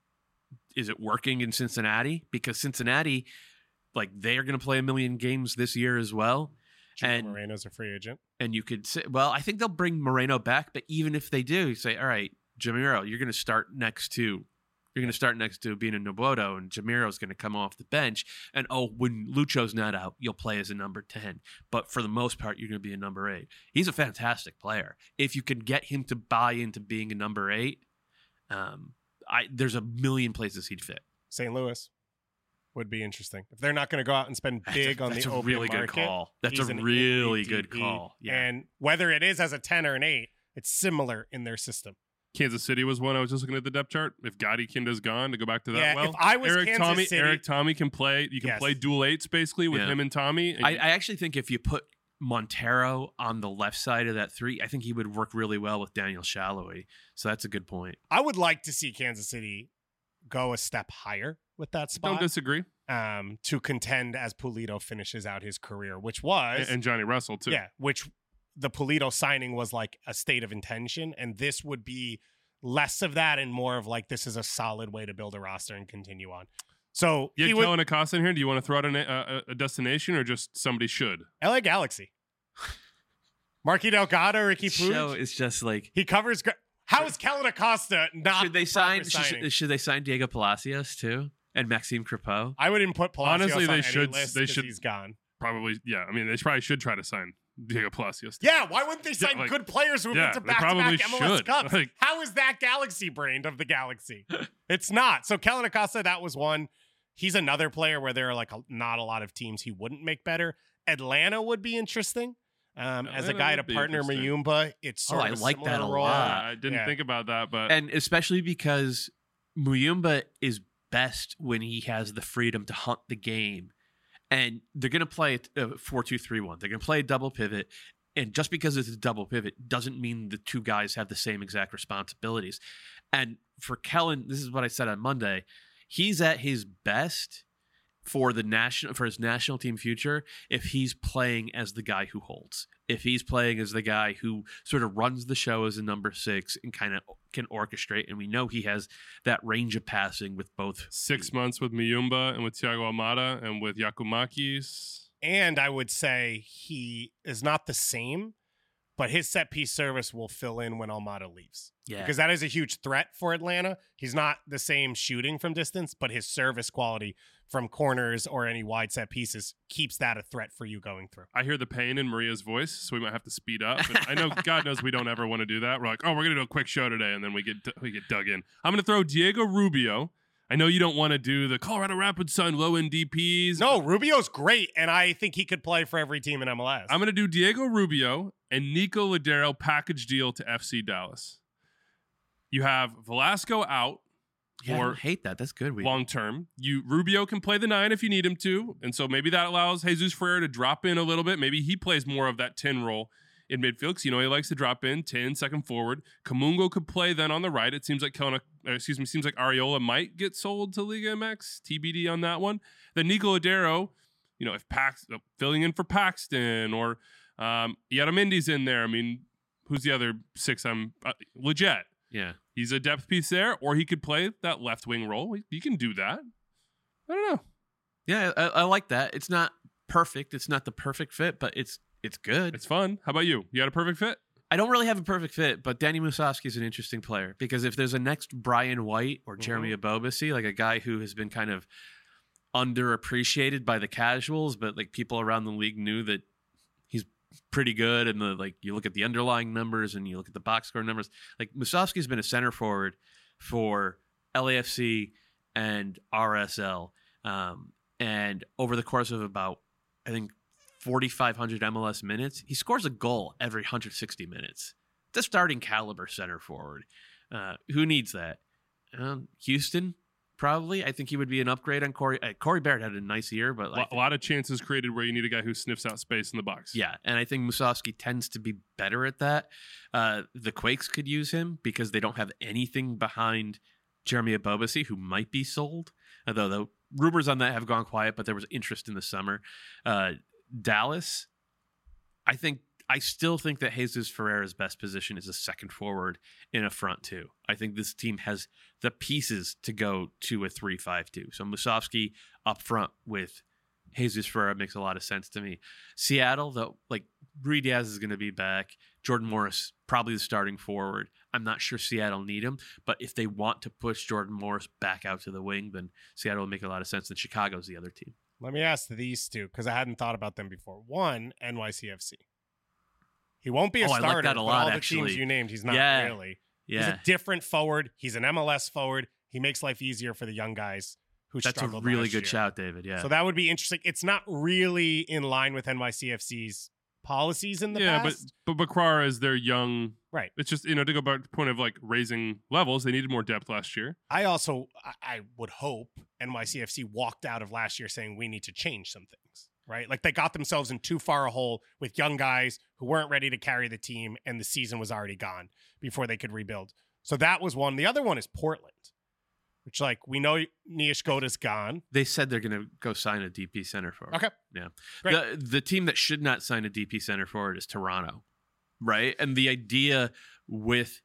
it working in Cincinnati? Because Cincinnati, they are going to play 1 million games this year as well. And Moreno's a free agent. And you could say, well, I think they'll bring Moreno back. But even if they do, you say, all right, Jamiro, you're going to start next to being a Nobodo, and Jamiro's going to come off the bench. And when Lucho's not out, you'll play as a number 10. But for the most part, you're going to be a number 8. He's a fantastic player. If you can get him to buy into being a number 8, there's 1 million places he'd fit. St. Louis would be interesting. If they're not going to go out and spend big on the open really market, good call. That's a an really 8 good DP, call. Yeah. And whether it is as a 10 or an 8, it's similar in their system. Kansas City was one. I was just looking at the depth chart. If Gotti Kinda's gone, to go back to that, if I was Eric Tommy can play. You can play dual 8s basically with him and Tommy. And I actually think if you put Montero on the left side of that 3, I think he would work really well with Daniel Shallowy. So that's a good point. I would like to see Kansas City go a step higher with that spot. Don't disagree. To contend as Pulido finishes out his career, which was and Johnny Russell too. Yeah, which the Pulido signing was like a state of intention, and this would be less of that and more of this is a solid way to build a roster and continue on. So you had Kellen Acosta in here. Do you want to throw out a destination or just somebody should? LA Galaxy. Marky Delgado, Ricky Puig. Show is just he covers. How is Kellen Acosta not? Should they sign? proper signing? Should they sign Diego Palacios too and Maxime Crepeau? I wouldn't put Palacios Honestly, on they any should- list they 'cause should- he's gone. Probably, yeah. I mean, they probably should try to sign Diego Palacios. Yeah, why wouldn't they sign like- good players who have yeah, been to they probably back-to-back MLS should. Cups? Like- How is that Galaxy brained of the Galaxy? It's not. So Kellen Acosta, that was one. He's another player where there are like not a lot of teams he wouldn't make better. Atlanta would be interesting. As a Atlanta guy to would be partner interesting. Muyumba, it's sort I of a like similar that a role. lot. I didn't Yeah. think about that, but And especially because Muyumba is best when he has the freedom to hunt the game. And they're going to play 4-2-3-1. They're going to play a double pivot. And just because it's a double pivot doesn't mean the two guys have the same exact responsibilities. And for Kellen, this is what I said on Monday. He's at his best for his national team future if he's playing as the guy who holds. If he's playing as the guy who sort of runs the show as a number 6 and kind of can orchestrate. And we know he has that range of passing with both. 6 months with Muyumba and with Thiago Almada and with Yakumakis. And I would say he is not the same, but his set piece service will fill in when Almada leaves. Yeah. Because that is a huge threat for Atlanta. He's not the same shooting from distance, but his service quality from corners or any wide set pieces keeps that a threat for you going through. I hear the pain in Maria's voice, so we might have to speed up. But I know God knows we don't ever want to do that. We're like, oh, we're gonna do a quick show today, and then we get dug in. I'm gonna throw Diego Rubio. I know you don't want to do the Colorado Rapids sign low end DPs. No, Rubio's great, and I think he could play for every team in MLS. I'm gonna do Diego Rubio and Nico Ladero package deal to FC Dallas. You have Velasco out. Yeah, I for don't hate that. That's good. long term. Rubio can play the 9 if you need him to, and so maybe that allows Jesus Ferreira to drop in a little bit. Maybe he plays more of that 10 role in midfield because he likes to drop in 10 second forward. Kamungo could play then on the right. It seems like seems like Ariola might get sold to Liga MX. TBD on that one. Then Nico Ladero, if filling in for Paxton or Yaramendi's in there. I mean, who's the other 6? Leggett. Yeah. He's a depth piece there, or he could play that left wing role. He can do that. I don't know. Yeah, I like that. It's not perfect. It's not the perfect fit, but it's good. It's fun. How about you? You got a perfect fit? I don't really have a perfect fit, but Danny Musovski is an interesting player because if there's a next Brian White or Jeremy Abobasi, like a guy who has been kind of underappreciated by the casuals, but like people around the league knew that he's pretty good, and you look at the underlying numbers and you look at the box score numbers. Like Musovski's been a center forward for LAFC and RSL, and over the course of about, I think, 4,500 MLS minutes, he scores a goal every 160 minutes. It's a starting caliber center forward. Who needs that? Houston, probably. I think he would be an upgrade on Corey. Corey Barrett had a nice year, but A lot of chances created where you need a guy who sniffs out space in the box. yeah, and I think Musovski tends to be better at that. The Quakes could use him because they don't have anything behind Jeremy Abobasi, who might be sold. Although the rumors on that have gone quiet, but there was interest in the summer. Dallas, I still think that Jesus Ferreira's best position is a second forward in a front two. I think this team has the pieces to go to a 3-5-2. So Musovski up front with Jesus Ferreira makes a lot of sense to me. Seattle, though, Rui Diaz is going to be back. Jordan Morris, probably the starting forward. I'm not sure Seattle need him, but if they want to push Jordan Morris back out to the wing, then Seattle will make a lot of sense. And Chicago's the other team. Let me ask these two because I hadn't thought about them before. One, NYCFC. He won't be a I like starter, that a but lot, all the actually. teams you named, he's not Yeah. really. Yeah, He's a different forward. He's an MLS forward. He makes life easier for the young guys who that's a struggled really last good year. shout, David. Yeah. So that would be interesting. It's not really in line with NYCFC's policies in the past. but Bakrar is their young. Right. It's just, to go back to the point of raising levels, they needed more depth last year. I would hope NYCFC walked out of last year saying we need to change some things, right? Like they got themselves in too far a hole with young guys who weren't ready to carry the team and the season was already gone before they could rebuild. So that was one. The other one is Portland, which we know Niashkota's gone. They said they're going to go sign a DP center forward. Okay. Yeah. Great. The team that should not sign a DP center forward is Toronto, right? And the idea with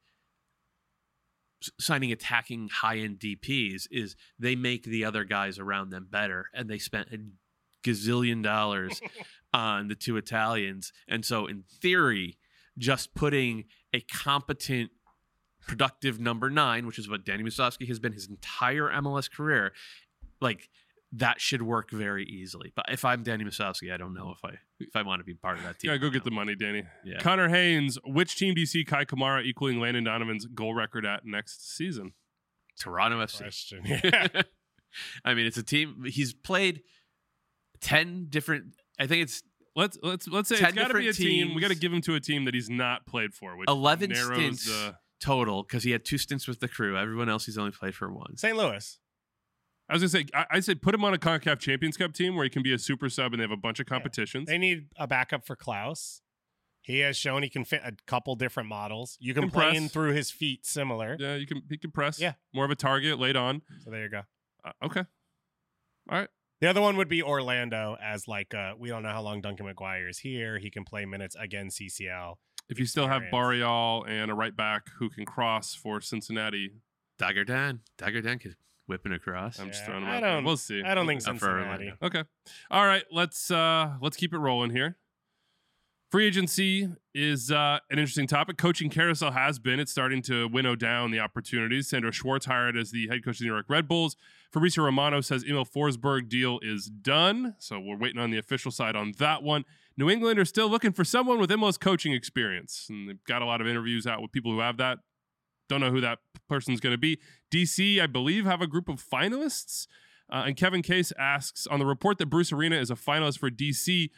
signing attacking high-end DPs is they make the other guys around them better, and they spent a gazillion dollars on the two Italians. And so in theory, just putting a competent productive number 9, which is what Danny Musovsky has been his entire MLS career, like that should work very easily. But if I'm Danny Musovsky, I don't know if I want to be part of that team. Yeah, go get the money, Danny. Yeah. Connor Haynes, which team do you see Kai Kamara equaling Landon Donovan's goal record at next season? Toronto FC. Question. Yeah. I mean, it's a team. He's played 10 different. I think it's Let's say 10 it's got to be a different team. We got to teams. give him to a team that he's not played for, which 11 narrows stints the. total because he had 2 stints with the Crew. Everyone else he's only played for 1. St. Louis. I was gonna say, I said put him on a CONCACAF Champions Cup team where he can be a super sub and they have a bunch of competitions. They need a backup for Klaus. He has shown he can fit a couple different models. You can play in press. through his feet similar. Yeah, he can press. Yeah. More of a target late on. So there you go. Okay. All right. The other one would be Orlando as like we don't know how long Duncan McGuire is here. He can play minutes again CCL. If you still have Experience. Barrial and a right back who can cross for Cincinnati, Dagger Dan could whip it across. I'm just Yeah, throwing him I out there. don't- We'll see. I don't think Up for Cincinnati. Orlando. Okay. All right. Let's keep it rolling here. Free agency is an interesting topic. Coaching carousel has been. It's starting to winnow down the opportunities. Sandro Schwartz hired as the head coach of the New York Red Bulls. Fabrizio Romano says Emil Forsberg deal is done. So we're waiting on the official side on that one. New England are still looking for someone with Emil's coaching experience. And they've got a lot of interviews out with people who have that. Don't know who that person's going to be. DC, I believe, have a group of finalists. And Kevin Case asks, on the report that Bruce Arena is a finalist for DC,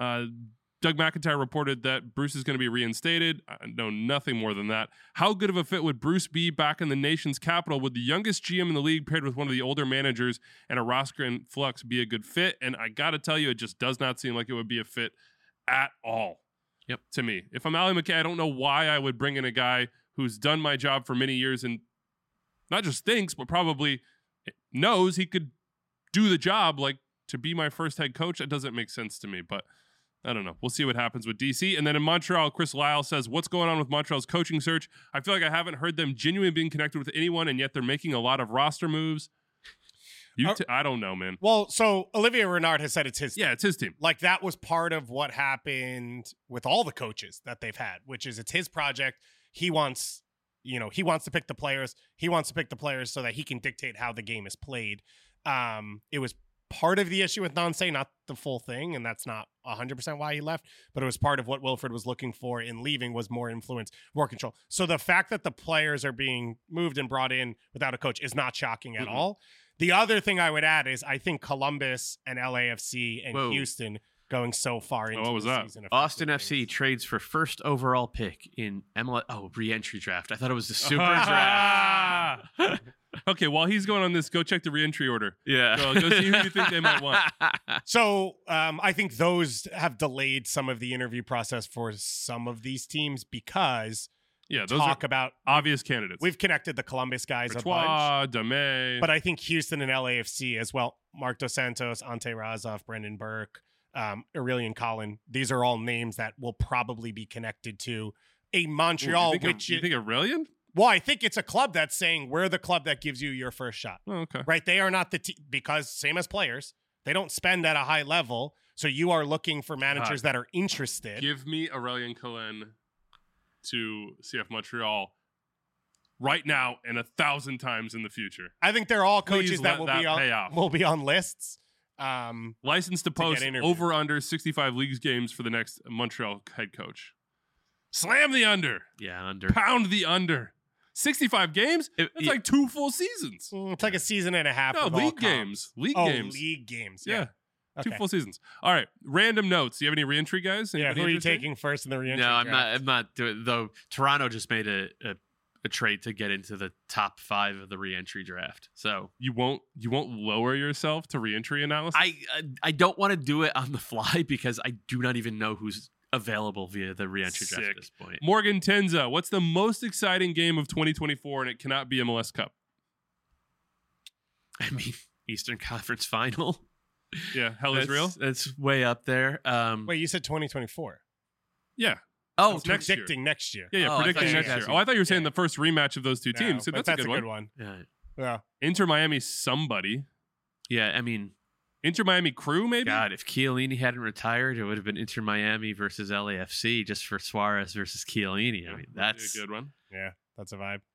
Doug McIntyre reported that Bruce is going to be reinstated. I know nothing more than that. How good of a fit would Bruce be back in the nation's capital? Would the youngest GM in the league paired with one of the older managers and a roster in flux be a good fit? And I got to tell you, it just does not seem like it would be a fit at all. Yep. To me. If I'm Ali McKay, I don't know why I would bring in a guy who's done my job for many years and not just thinks, but probably knows he could do the job, like to be my first head coach. That doesn't make sense to me, but I don't know. We'll see what happens with DC. And then in Montreal, Chris Lyle says, what's going on with Montreal's coaching search? I feel like I haven't heard them genuinely being connected with anyone, and yet they're making a lot of roster moves. I don't know, man. Well, so Olivier Renard has said it's his Yeah, it's his team. like that was part of what happened with all the coaches that they've had, which is it's his project. He wants to pick the players. He wants to pick the players so that he can dictate how the game is played. It was part of the issue with Nonce, not the full thing, and that's not 100% why he left, but it was part of what Wilfred was looking for in leaving was more influence, more control. So the fact that the players are being moved and brought in without a coach is not shocking at all. The other thing I would add is I think Columbus and LAFC and Whoa. Houston going so far into what was the that? season. Austin FC trades for first overall pick in MLS. Oh, re-entry draft. I thought it was the super draft. Okay, while he's going on this, go check the reentry order. Yeah. Go see who you think they might want. So I think those have delayed some of the interview process for some of these teams because Yeah, those talk are about obvious candidates. we've connected the Columbus guys a bunch, Courtois, Dame. but I think Houston and LAFC as well. Mark Dos Santos, Ante Razov, Brendan Burke, Aurelian Collin. These are all names that will probably be connected to a Montreal, you think Aurelian? well, I think it's a club that's saying we're the club that gives you your first shot. Oh, okay. Right? They are not the because same as players, they don't spend at a high level. So you are looking for managers that are interested. Give me Aurelian Collin to CF Montreal right now and 1,000 times in the future. I think they're all Please coaches let that will that be pay off. on lists. License to post get interviewed. over under 65 leagues games for the next Montreal head coach. Slam the under. Yeah, under. Pound the under. 65 games? That's like 2 full seasons. It's like a season and a half. No, with all league comps. games. League Oh, games. league games. Yeah. Okay. 2 full seasons. All right. Random notes. Do you have any reentry guys? Yeah, Anybody who are you interested? taking first in the reentry No, I'm draft? not doing. Though Toronto just made a trade to get into the top 5 of the re-entry draft. So You won't lower yourself to reentry analysis? I don't want to do it on the fly because I do not even know who's available via the re-entry draft Sick. at this point. Morgan Tenza, what's the most exciting game of 2024 and it cannot be MLS Cup? I mean, Eastern Conference Final. Yeah, hell is real. That's way up there. Wait, you said 2024. Yeah. Oh, It's next year. Predicting next year. Yeah, Oh, I predicting thought you next were year. asking- Oh, I thought you were saying the first rematch of those two No, teams. So but that's a good one. yeah. Yeah. Inter Miami somebody. Yeah, I mean, Inter Miami Crew maybe? God, if Chiellini hadn't retired, it would have been Inter Miami versus LAFC just for Suarez versus Chiellini. I mean, That'd be that's a good one. Yeah, that's a vibe.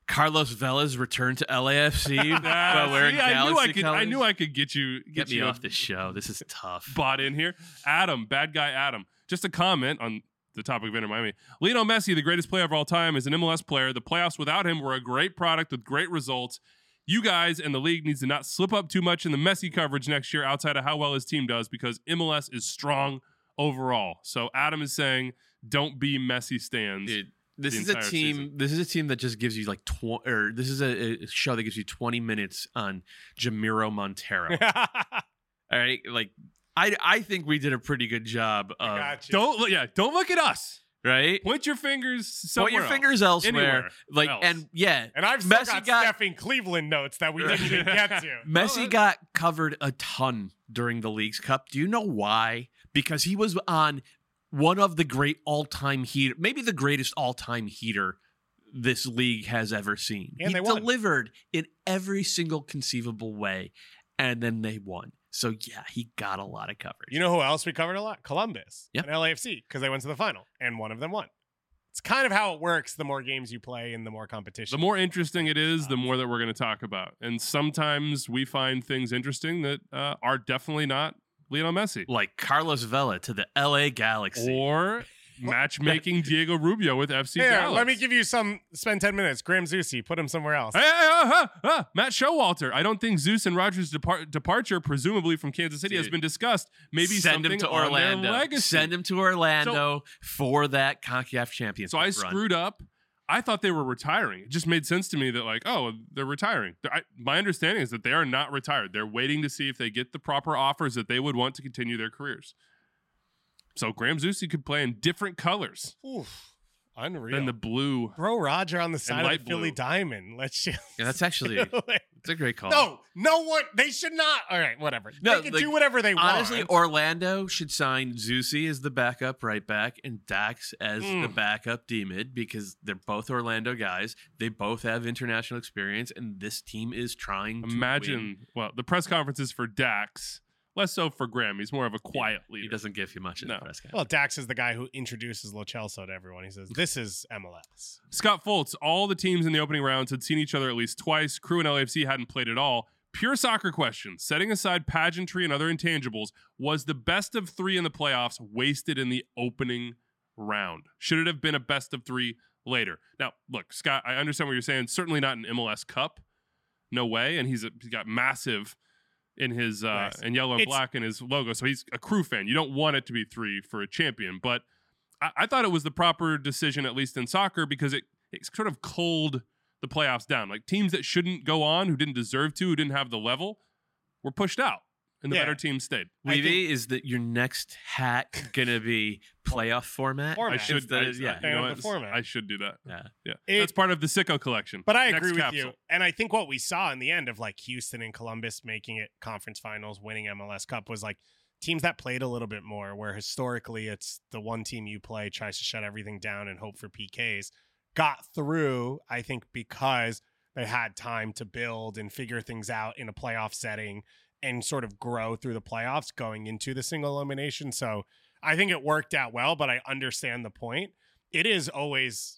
Carlos Vela's return to LAFC while See, wearing Galaxy colors. I knew I could get me you off this show. This is tough. bought in here. Adam, bad guy Adam. Just a comment on the topic of Inter Miami. Lionel Messi, the greatest player of all time, is an MLS player. The playoffs without him were a great product with great results. You guys and the league needs to not slip up too much in the Messi coverage next year outside of how well his team does because MLS is strong overall. So Adam is saying, don't be Messi stands. Dude, this the is a entire team. season. This is a team that just gives you like this is a show that gives you 20 minutes on Jamiro Montero. All right, like I think we did a pretty good job of Gotcha. Don't look at us. right. Point your fingers somewhere Point your else. fingers elsewhere. Anywhere Like else. and yeah, And I've still Messi got Steph in Cleveland notes that we didn't even get to. Messi got covered a ton during the Leagues Cup. Do you know why? Because he was on one of the great all-time heater, maybe the greatest all-time heater this league has ever seen. And he they won. delivered in every single conceivable way, and then they won. So yeah, he got a lot of coverage. You know who else we covered a lot? Columbus Yep. and LAFC because they went to the final and one of them won. It's kind of how it works. The more games you play and the more competition. The more interesting it is, the more that we're going to talk about. And sometimes we find things interesting that are definitely not Lionel Messi. like Carlos Vela to the LA Galaxy. Or matchmaking Diego Rubio with FC Here, Dallas. let me give you some. Spend 10 minutes. Graham Zusi, put him somewhere else. Matt Showalter. I don't think Zeus and Rogers' departure, presumably from Kansas City, has Dude. been discussed. Maybe Send something him to on Orlando. their legacy. Send him to Orlando for that CONCACAF championship. So I run. screwed up. I thought they were retiring. It just made sense to me that, like, oh, they're retiring. My understanding is that they are not retired. They're waiting to see if they get the proper offers that they would want to continue their careers. So Graham Zusi could play in different colors Oof, unreal. than the blue. Throw Roger on the side of light the Philly blue. Diamond. Let's just. Yeah, that's actually it's a great call. No one. They should not. All right, whatever. No, they can like, do whatever they Honestly, want. Orlando should sign Zusi as the backup right back and Dax as the Mm. backup D mid because they're both Orlando guys. They both have international experience, and this team is trying to win. Imagine, well, the press conferences for Dax, less so for Graham. He's more of a quiet leader. He doesn't give you much in No. the press conference. Well, Dax is the guy who introduces Lo Celso to everyone. He says, "This is MLS." Scott Foltz, all the teams in the opening rounds had seen each other at least twice. Crew and LAFC hadn't played at all. Pure soccer question, setting aside pageantry and other intangibles, was the best of three in the playoffs wasted in the opening round? Should it have been a best of three later? Now, look, Scott, I understand what you're saying. Certainly not an MLS Cup. No way. And he's got massive in his Nice. in yellow and It's- black in his logo. So he's a Crew fan. You don't want it to be three for a champion. But I thought it was the proper decision, at least in soccer, because it sort of culled the playoffs down. Like teams that shouldn't go on, who didn't deserve to, who didn't have the level, were pushed out, and the Yeah. better teams stayed. I think- Levy, is that your next hat gonna be playoff format? Format. I should, Instead I, of- yeah. you know Stay on what? the format. I should do that. Yeah. Yeah, It- that's part of the Sicko collection. But I Next agree with capsule. you. And I think what we saw in the end of like Houston and Columbus making it conference finals, winning MLS Cup was like teams that played a little bit more, where historically it's the one team you play tries to shut everything down and hope for PKs, got through, I think, because they had time to build and figure things out in a playoff setting and sort of grow through the playoffs going into the single elimination. So I think it worked out well, but I understand the point. It's always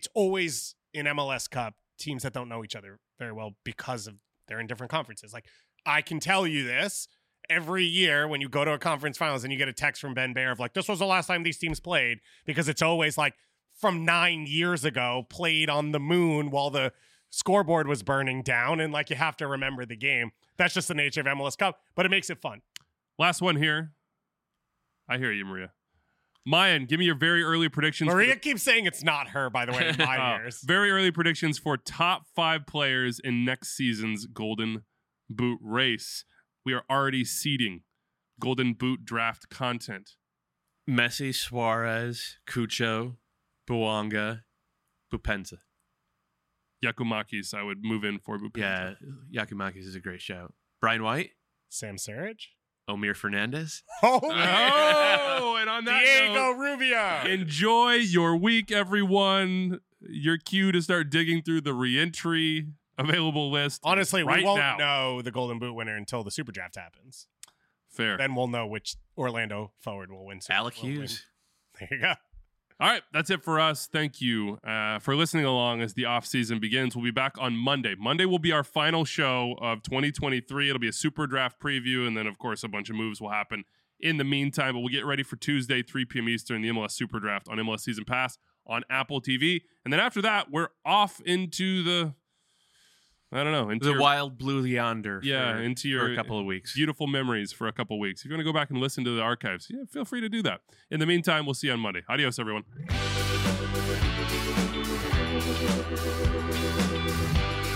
in MLS Cup, teams that don't know each other very well because of they're in different conferences. Like I can tell you this every year when you go to a conference finals and you get a text from Ben Baer of like, this was the last time these teams played, because it's always like from 9 years ago, played on the moon while the scoreboard was burning down. And like, you have to remember the game. That's just the nature of MLS Cup, but it makes it fun. Last one here. I hear you, Maria. Mayan, give me your very early predictions. Maria keeps saying it's not her, by the way, in my ears. Very early predictions for top 5 players in next season's Golden Boot race. We are already seeding Golden Boot draft content. Messi, Suarez, Cucho, Buanga, Bupenza. Yakumakis, I would move in for Bupenza. Yeah, Yakumakis is a great shout. Brian White, Sam Sarich? Omir Fernandez. Oh, Oh, and on that Diego note, Rubio. enjoy your week, everyone. Your cue to start digging through the re-entry available list. Honestly, right we won't now. know the Golden Boot winner until the Super Draft happens. Fair. Then we'll know which Orlando forward will win. Alec will win. Hughes. There you go. All right, that's it for us. Thank you for listening along as the offseason begins. We'll be back on Monday. Monday will be our final show of 2023. It'll be a super draft preview, and then, of course, a bunch of moves will happen in the meantime. But we'll get ready for Tuesday, 3 p.m. Eastern, the MLS Super Draft on MLS Season Pass on Apple TV. And then after that, we're off into the... I don't know. The wild blue yonder. Yeah, for a couple of weeks. Beautiful memories for a couple of weeks. If you want to go back and listen to the archives, feel free to do that. In the meantime, we'll see you on Monday. Adios, everyone.